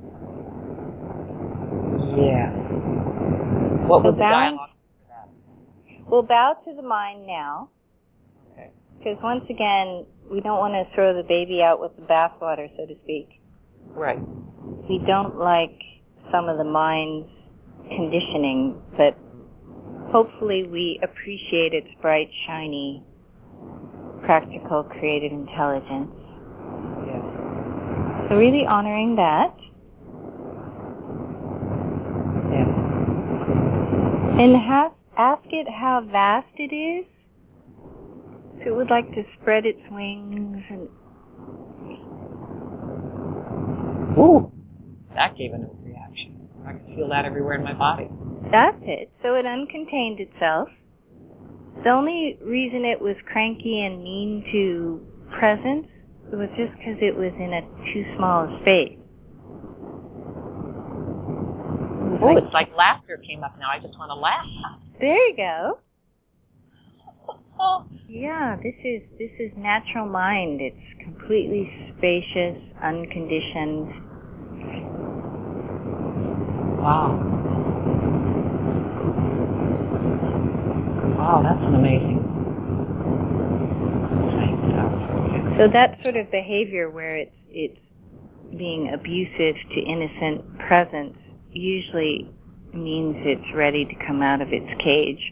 Yeah. What was the dialogue for that? We'll bow to the mind now. Okay. Because once again, we don't want to throw the baby out with the bathwater, so to speak. Right. We don't like some of the mind's conditioning, but hopefully we appreciate its bright, shiny, practical, creative intelligence. Yeah. So really honoring that. Yeah. And ask it how vast it is. So it would like to spread its wings and... Ooh, that gave a new reaction. I could feel that everywhere in my body. That's it. So it uncontained itself. The only reason it was cranky and mean to presence was just because it was in a too small a space. Oh, it's like laughter came up now. I just want to laugh. There you go. Yeah, this is natural mind. It's completely spacious, unconditioned. Wow. Wow, that's an amazing. So that sort of behavior where it's being abusive to innocent presence usually means it's ready to come out of its cage.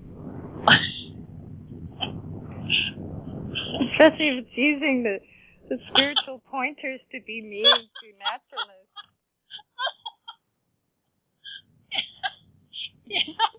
Especially if it's using the spiritual pointers to be mean to naturalness. Yeah.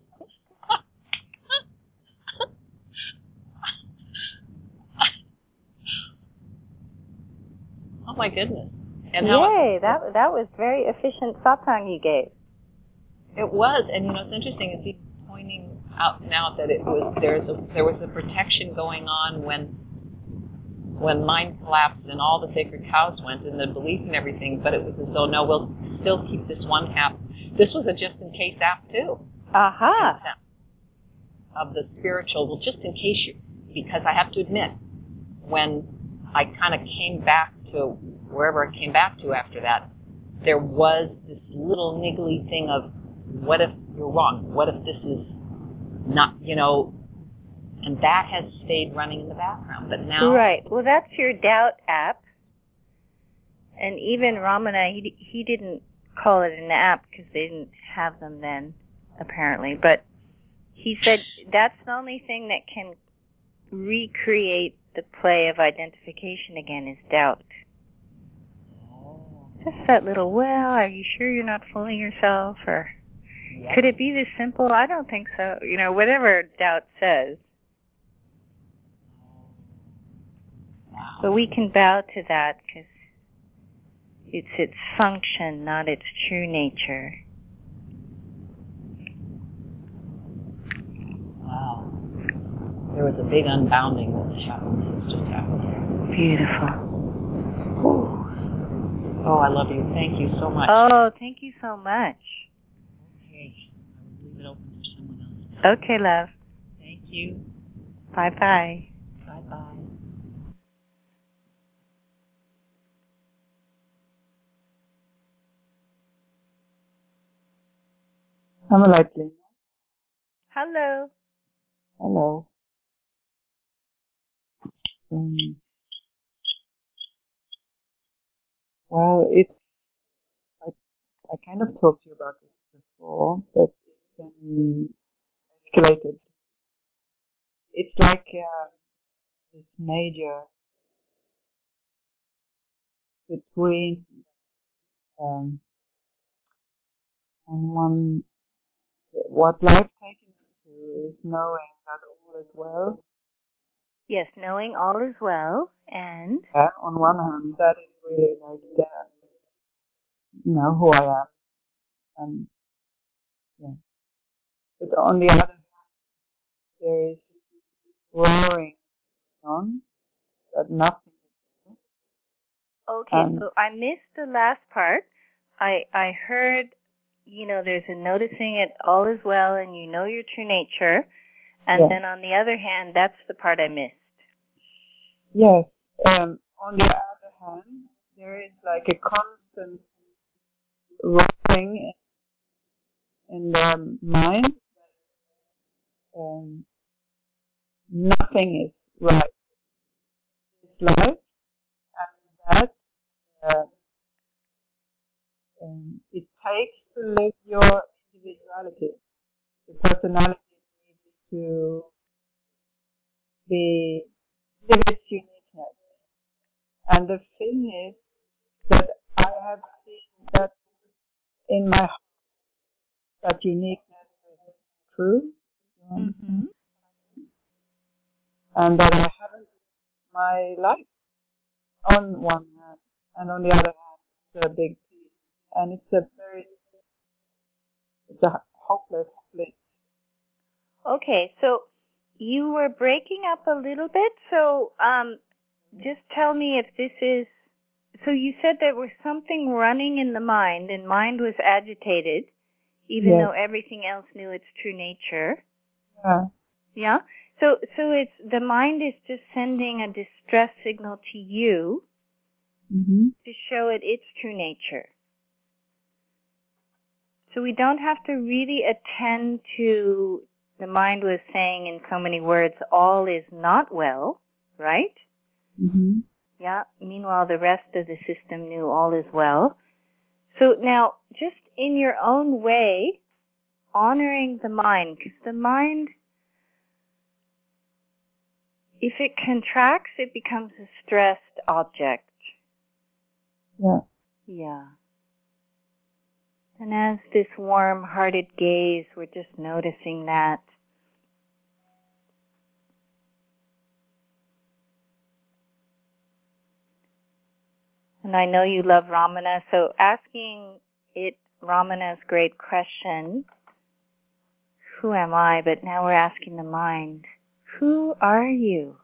Oh my goodness. And yay, that was very efficient satsang you gave. It was, and it's interesting is he pointing out now that it was there was a protection going on when mind collapsed and all the sacred cows went and the belief and everything, but it was as though no, we'll still keep this one half. This was a just in case app too. Aha. Of the spiritual, well, just in case because I have to admit, when I kind of came back to wherever I came back to after that, there was this little niggly thing of, what if you're wrong? What if this is not, and that has stayed running in the background. But now... Right. Well, that's your doubt app. And even Ramana, he didn't call it an app because they didn't have them then, apparently. But he said that's the only thing that can recreate the play of identification again is doubt. Just that little, well, are you sure you're not fooling yourself? Or could it be this simple? I don't think so. Whatever doubt says. Wow. But we can bow to that because it's its function, not its true nature. Wow. There was a big unbounding that just happened. Beautiful. Ooh. Oh, I love you. Thank you so much. Oh, thank you so much. Okay. I'll leave it open for someone else. Okay, love. Thank you. Bye-bye. Bye-bye. Amalite. Hello. Hello. Well, I kind of talked to you about this before, but it's escalated. It's like this major between on one, what life takes us to is knowing that all is well. Yes, knowing all is well, and Yeah, on one hand, that is really like that, who I am, and yeah. But on the other hand, there is roaring on that nothing is true. okay, so I missed the last part. I heard, there's a noticing it all is well, and you know your true nature, and then on the other hand, that's the part I missed. Yes. On the other hand, there is like a constant roaring in the mind. Nothing is right in this life, and that it takes to live your individuality. The personality needs to live its uniqueness. And the thing is that I have seen that in my heart, that uniqueness is true. Mm-hmm. And that I haven't my life on one hand, and on the other hand, it's a big piece. And it's a hopeless split. Okay, so you were breaking up a little bit, so just tell me if this is, so you said there was something running in the mind, and mind was agitated, even though everything else knew its true nature. Yeah. Yeah? So it's, the mind is just sending a distress signal to you to show it its true nature. So we don't have to really attend to, the mind was saying in so many words, all is not well, right? Mm-hmm. Yeah. Meanwhile, the rest of the system knew all is well. So now, just in your own way, honoring the mind, because the mind, if it contracts, it becomes a stressed object. Yeah. Yeah. And as this warm-hearted gaze, we're just noticing that. And I know you love Ramana, so asking it Ramana's great question, who am I? But now we're asking the mind, who are you?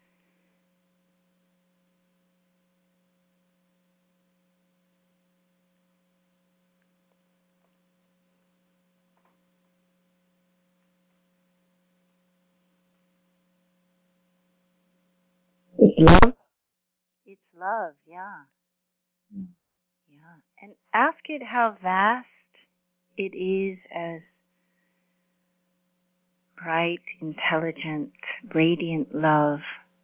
It's love. It's love, yeah. Yeah. And ask it how vast it is as bright, intelligent, radiant love.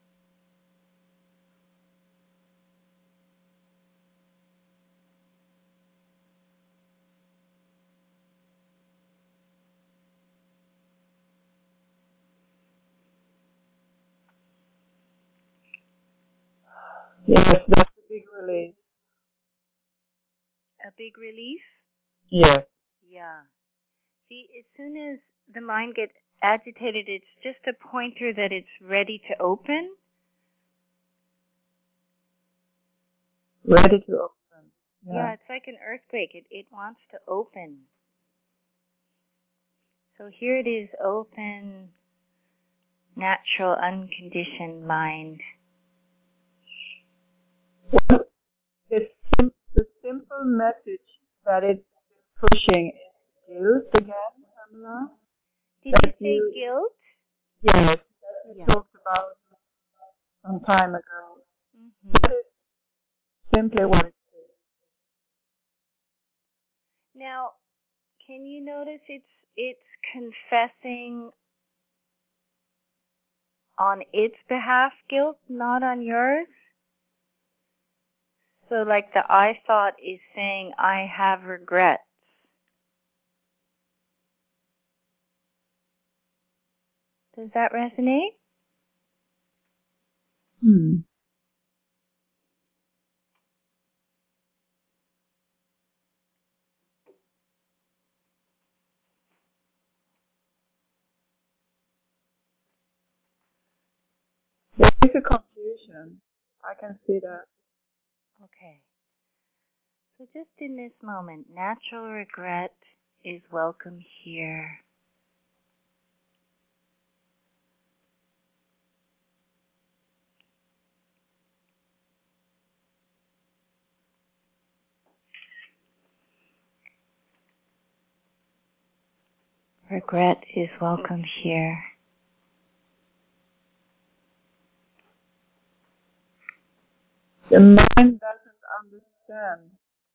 Yes, that's a big relief. A big relief? Yes. Yeah. See, as soon as the mind gets agitated, it's just a pointer that it's ready to open. Ready to open. Yeah, it's like an earthquake. It wants to open. So here it is, open, natural, unconditioned mind. Well, the simple message that it's pushing is guilt again, Pamela. Did you say guilt? Yes, that we talked about some time ago. Mm-hmm. That is simply what it is. Now, can you notice it's confessing on its behalf guilt, not on yours? So like the I thought is saying, I have regrets. Does that resonate? There is a confusion. I can see that. Okay. So just in this moment, natural regret is welcome here. Regret is welcome here. The mind doesn't understand.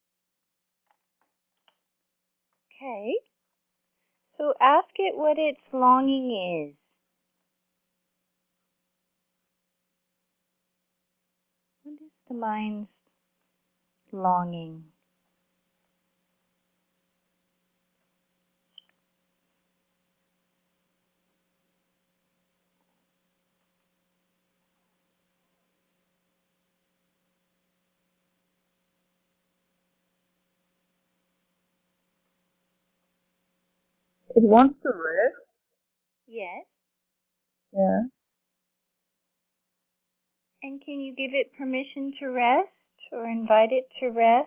Okay. So ask it what its longing is. What is the mind's longing? It wants to rest. Yes. Yeah. And can you give it permission to rest or invite it to rest?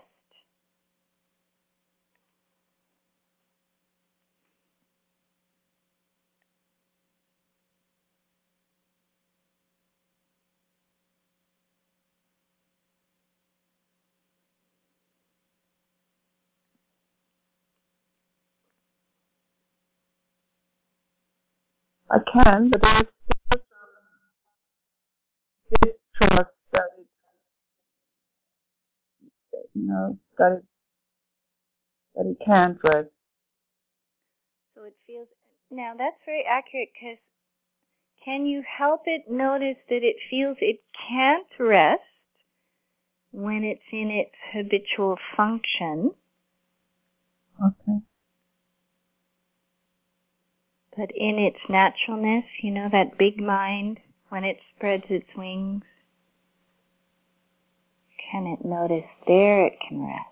I can, but there's still some distrust that it, that it can't rest. So it feels, now that's very accurate because can you help it notice that it feels it can't rest when it's in its habitual function, Okay. but in its naturalness, that big mind, when it spreads its wings, can it notice there it can rest?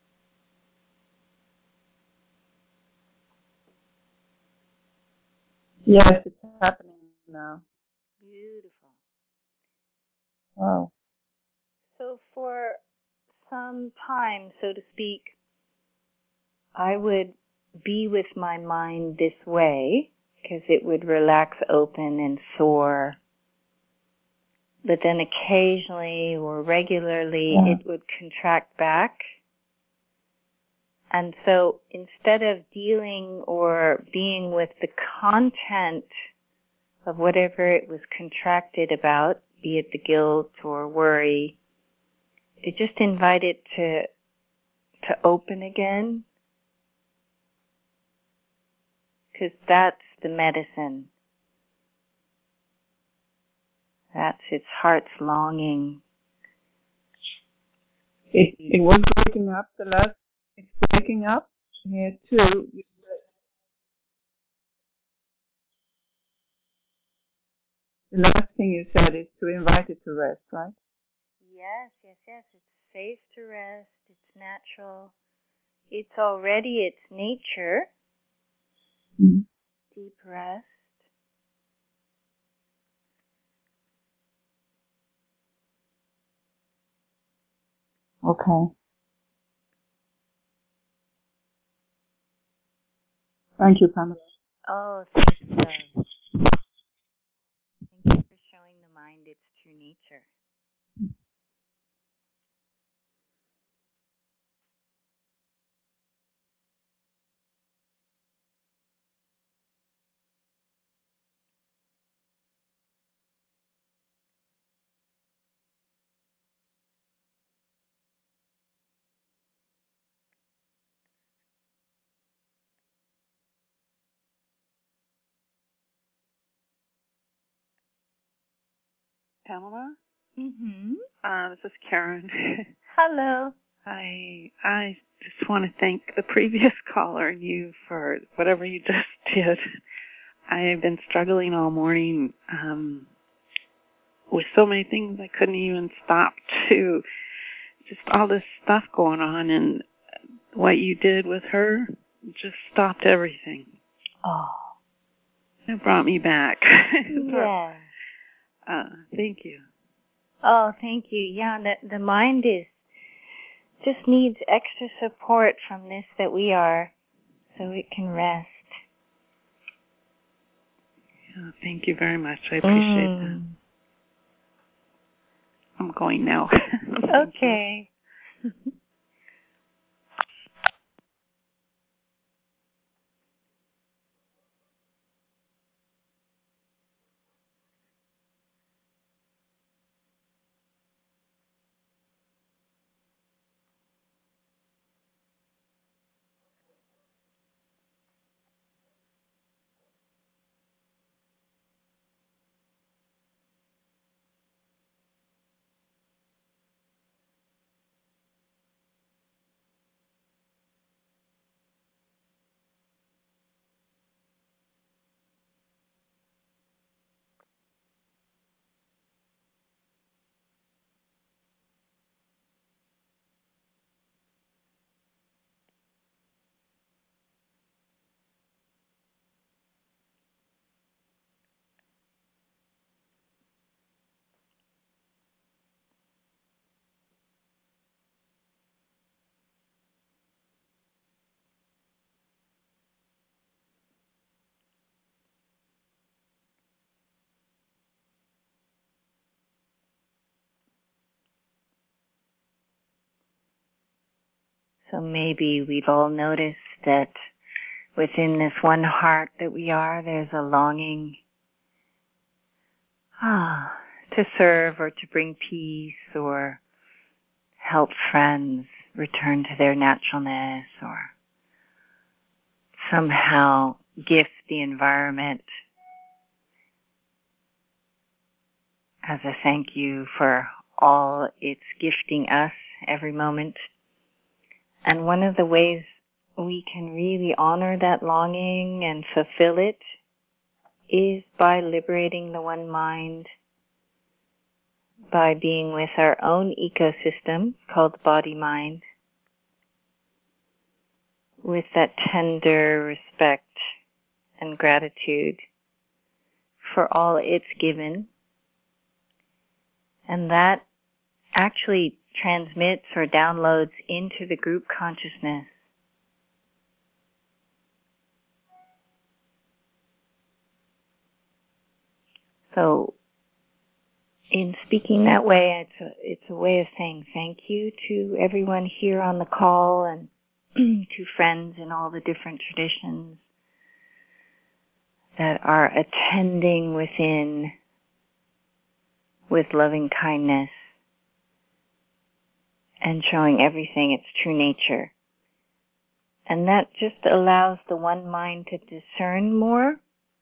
Yes, it's happening now. Beautiful. Wow. So for some time, so to speak, I would be with my mind this way because it would relax open and soar. But then occasionally or regularly it would contract back. And so instead of dealing or being with the content of whatever it was contracted about, be it the guilt or worry, to just invite it to open again, because that's the medicine. That's its heart's longing. It was breaking up the last. It's breaking up here too. The last thing you said is to invite it to rest, right? Yes. It's safe to rest. It's natural. It's already its nature. Mm. Deep rest. Okay. Thank you, Pamela. Oh, thank you. Thank you for showing the mind its true nature. Pamela? Mm-hmm. This is Karen. Hello. I just want to thank the previous caller and you for whatever you just did. I have been struggling all morning with so many things I couldn't even stop to. Just all this stuff going on, and what you did with her just stopped everything. Oh. It brought me back. Yeah. Thank you. Oh, thank you. Yeah, the mind just needs extra support from this that we are, so it can rest. Yeah, thank you very much. I appreciate that. I'm going now. Okay. So maybe we've all noticed that within this one heart that we are, there's a longing to serve or to bring peace or help friends return to their naturalness or somehow gift the environment as a thank you for all it's gifting us every moment. And one of the ways we can really honor that longing and fulfill it is by liberating the one mind, by being with our own ecosystem called body-mind, with that tender respect and gratitude for all it's given. And that actually transmits or downloads into the group consciousness. So in speaking that way, it's a way of saying thank you to everyone here on the call and to friends in all the different traditions that are attending within with loving kindness and showing everything its true nature. And that just allows the one mind to discern more.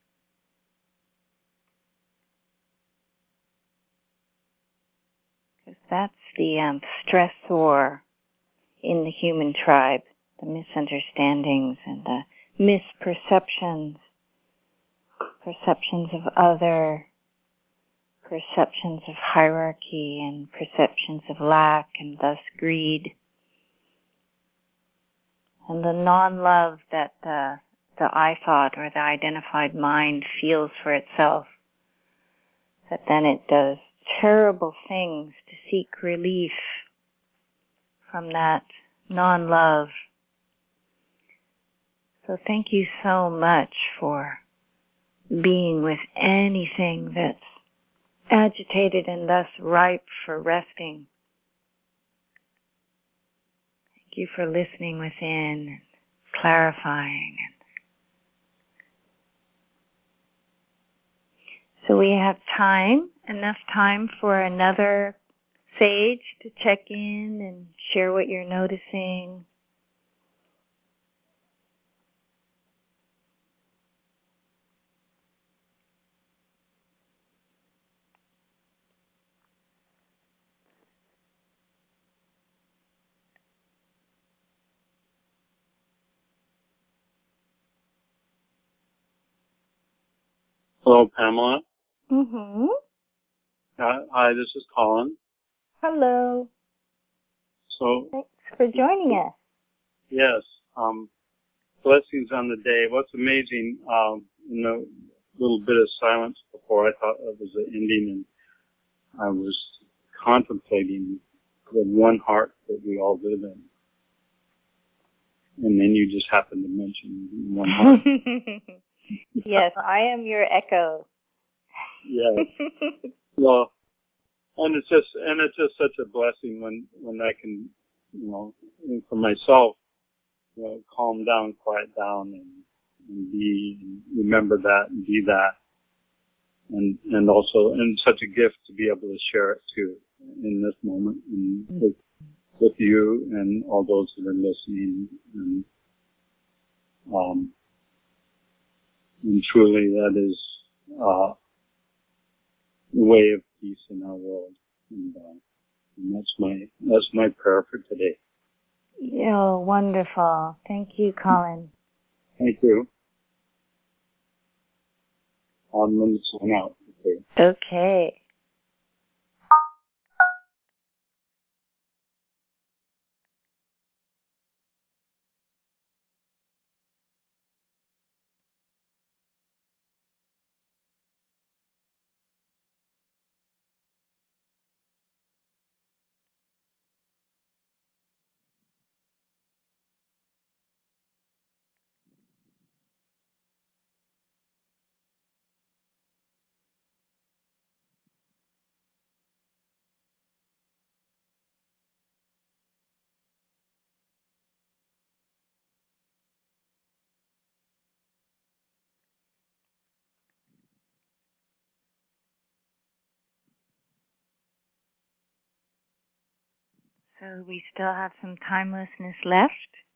Because that's the stressor in the human tribe, the misunderstandings and the misperceptions, perceptions of other, perceptions of hierarchy and perceptions of lack and thus greed. And the non-love that the I thought or the identified mind feels for itself, that then it does terrible things to seek relief from that non-love. So thank you so much for being with anything that's agitated and thus ripe for resting. Thank you for listening within and clarifying. So we have enough time for another sage to check in and share what you're noticing. Hello, Pamela. Mm-hmm. Hi, this is Colin. Hello. So, Thanks for joining us. yes, blessings on the day. What's amazing, in a little bit of silence before I thought it was the ending, and I was contemplating the one heart that we all live in. And then you just happened to mention one heart. Yes, I am your echo. Yes. Well, and it's just such a blessing when I can, and for myself, calm down, quiet down, and be, and remember that, and be that, and also, and such a gift to be able to share it too in this moment, and with you and all those that are listening, and truly that is the way of peace in our world, and that's my prayer for today. Oh, wonderful. Thank you, Colin. Thank you. Let me sign out. Okay. So we still have some timelessness left.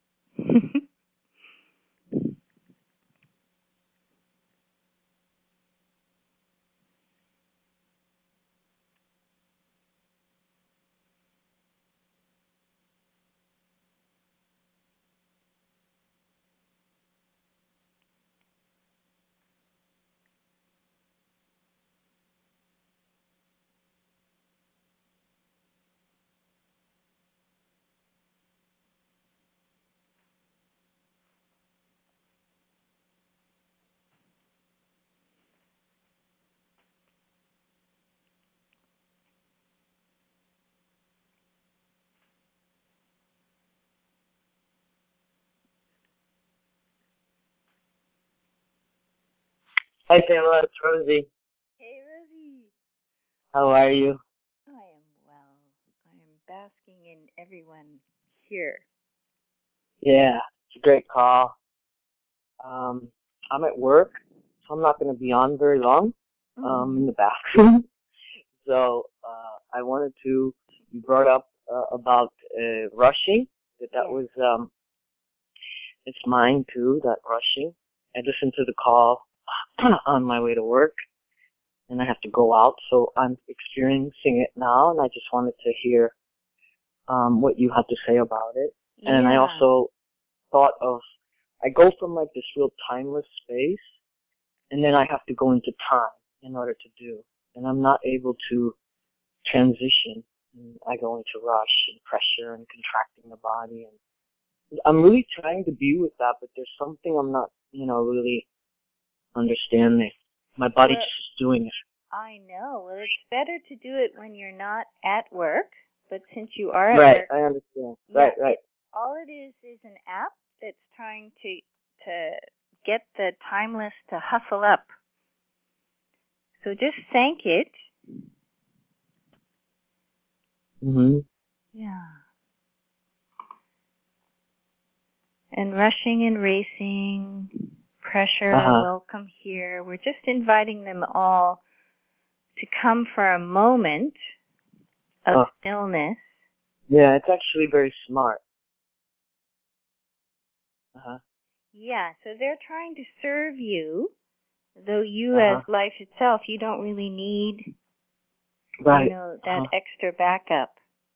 Hi, Pamela. It's Rosie. Hey, Rosie. How are you? I am well. I am basking in everyone here. Yeah, it's a great call. I'm at work, so I'm not going to be on very long in the bathroom. So I wanted to, you brought up about rushing, that was, it's mine too, that rushing. I listened to the call on my way to work, and I have to go out, so I'm experiencing it now, and I just wanted to hear what you had to say about it. Yeah. And I also thought of, I go from like this real timeless space, and then I have to go into time in order to do. And I'm not able to transition. And I go into rush and pressure and contracting the body. And I'm really trying to be with that, but there's something I'm not, really understanding. My body just is doing it. I know. Well, it's better to do it when you're not at work, but since you are at work. Right, I understand. Yeah, Right. All it is an app that's trying to get the timeless to hustle up. So just thank it. Mm-hmm. Yeah. And rushing and racing, pressure, welcome here. We're just inviting them all to come for a moment of stillness. Yeah, it's actually very smart. Yeah, so they're trying to serve you, though you as life itself, you don't really need, that extra backup.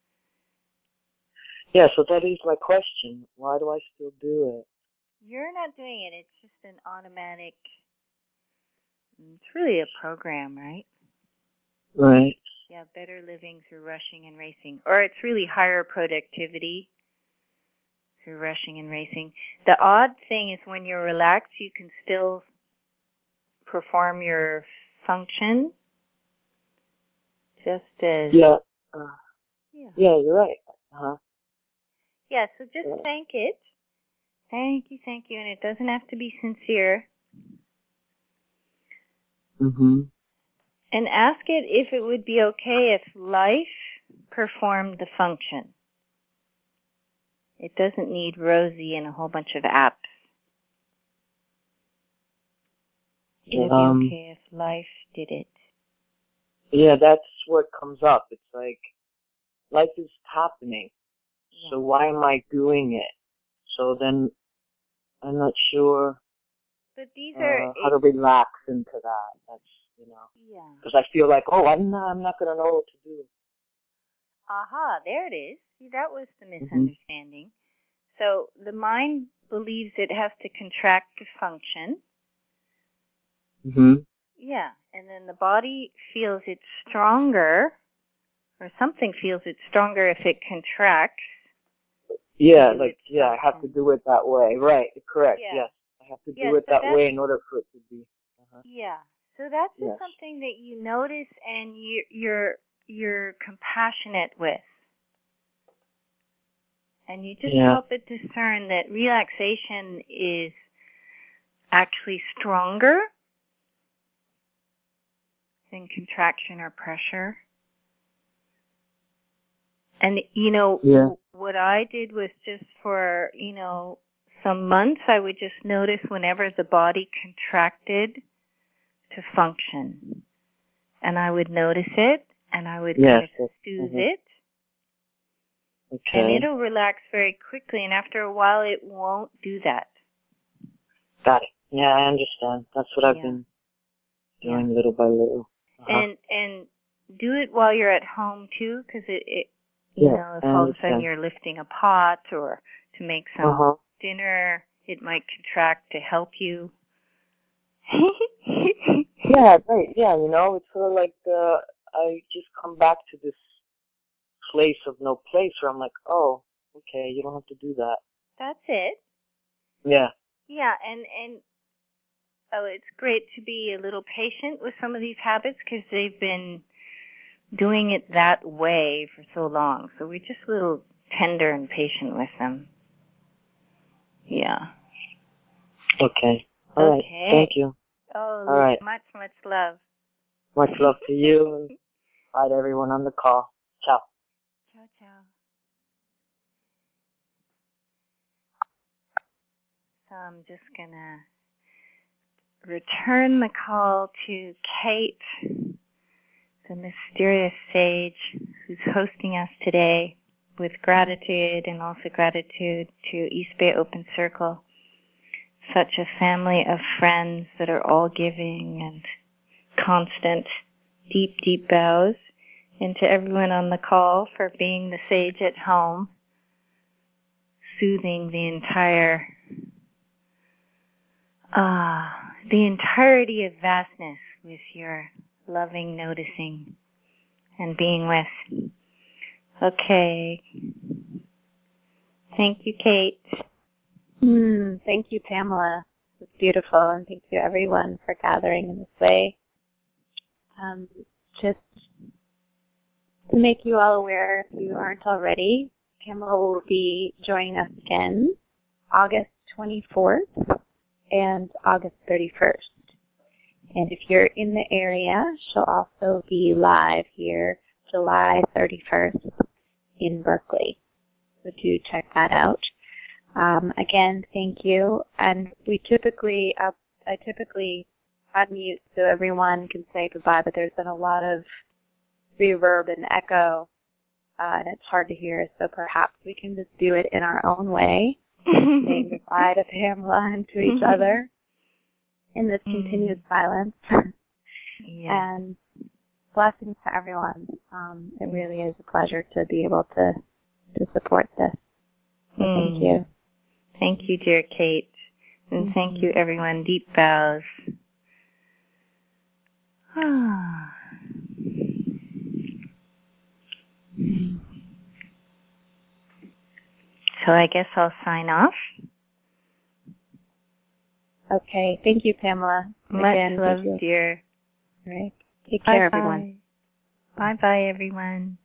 Yeah, so that is my question. Why do I still do it? You're not doing it. It's just an automatic It's really a program, right? Right. Yeah, better living through rushing and racing. Or it's really higher productivity through rushing and racing. The odd thing is when you're relaxed, you can still perform your function just as... Yeah. Yeah, you're right. Uh-huh. Yeah, so just thank it. Thank you. And it doesn't have to be sincere. Mm-hmm. And ask it if it would be okay if life performed the function. It doesn't need Rosie and a whole bunch of apps. It would be okay if life did it. Yeah, that's what comes up. It's like, life is happening. Yeah. So why am I doing it? So then I'm not sure but these are how to relax into that. That's, because I feel like, I'm not going to know what to do. Aha, there it is. See, that was the misunderstanding. Mm-hmm. So the mind believes it has to contract to function. Mm-hmm. Yeah, and then the body feels it's stronger, or something feels it's stronger if it contracts. Yeah, I have to do it that way. Right, correct, yes. I have to do it that way in order for it to be. Uh-huh. Yeah, so that's just something that you notice and you're compassionate with. And you just help it discern that relaxation is actually stronger than contraction or pressure. And, what I did was just for, some months, I would just notice whenever the body contracted to function. And I would notice it, and I would kind of soothe it. Okay. And it'll relax very quickly, and after a while, it won't do that. Got it. Yeah, I understand. That's what I've been doing little by little. Uh-huh. And do it while you're at home, too, because if all of a sudden you're lifting a pot or to make some dinner, it might contract to help you. Yeah, right. Yeah, it's sort of like I just come back to this place of no place where I'm like, oh, okay, you don't have to do that. That's it. Yeah. Yeah, and it's great to be a little patient with some of these habits because they've been doing it that way for so long. So we're just a little tender and patient with them. Yeah. Okay. All right. Thank you. Oh, all right. Much love. Much love to you and bye to everyone on the call. Ciao. Ciao. So I'm just going to return the call to Kate, the mysterious sage who's hosting us today, with gratitude and also gratitude to East Bay Open Circle. Such a family of friends that are all giving and constant, deep, deep bows. And to everyone on the call for being the sage at home, soothing the entirety of vastness with your loving noticing and being with. Okay. Thank you, Kate. Thank you, Pamela. It's beautiful, and thank you, everyone, for gathering in this way. Just to make you all aware, if you aren't already, Pamela will be joining us again August 24th and August 31st. And if you're in the area, she'll also be live here July 31st in Berkeley. So do check that out. Again, thank you. And I typically unmute so everyone can say goodbye, but there's been a lot of reverb and echo, and it's hard to hear, so perhaps we can just do it in our own way, saying goodbye to Pamela and to each other in this continued silence. And blessings to everyone. It really is a pleasure to be able to support this. So thank you. Thank you, dear Kate. And thank you, everyone. Deep bows. So I guess I'll sign off. Okay. Thank you, Pamela. Much Again, love, thank you. dear. All right. Take care, everyone. Bye-bye, everyone.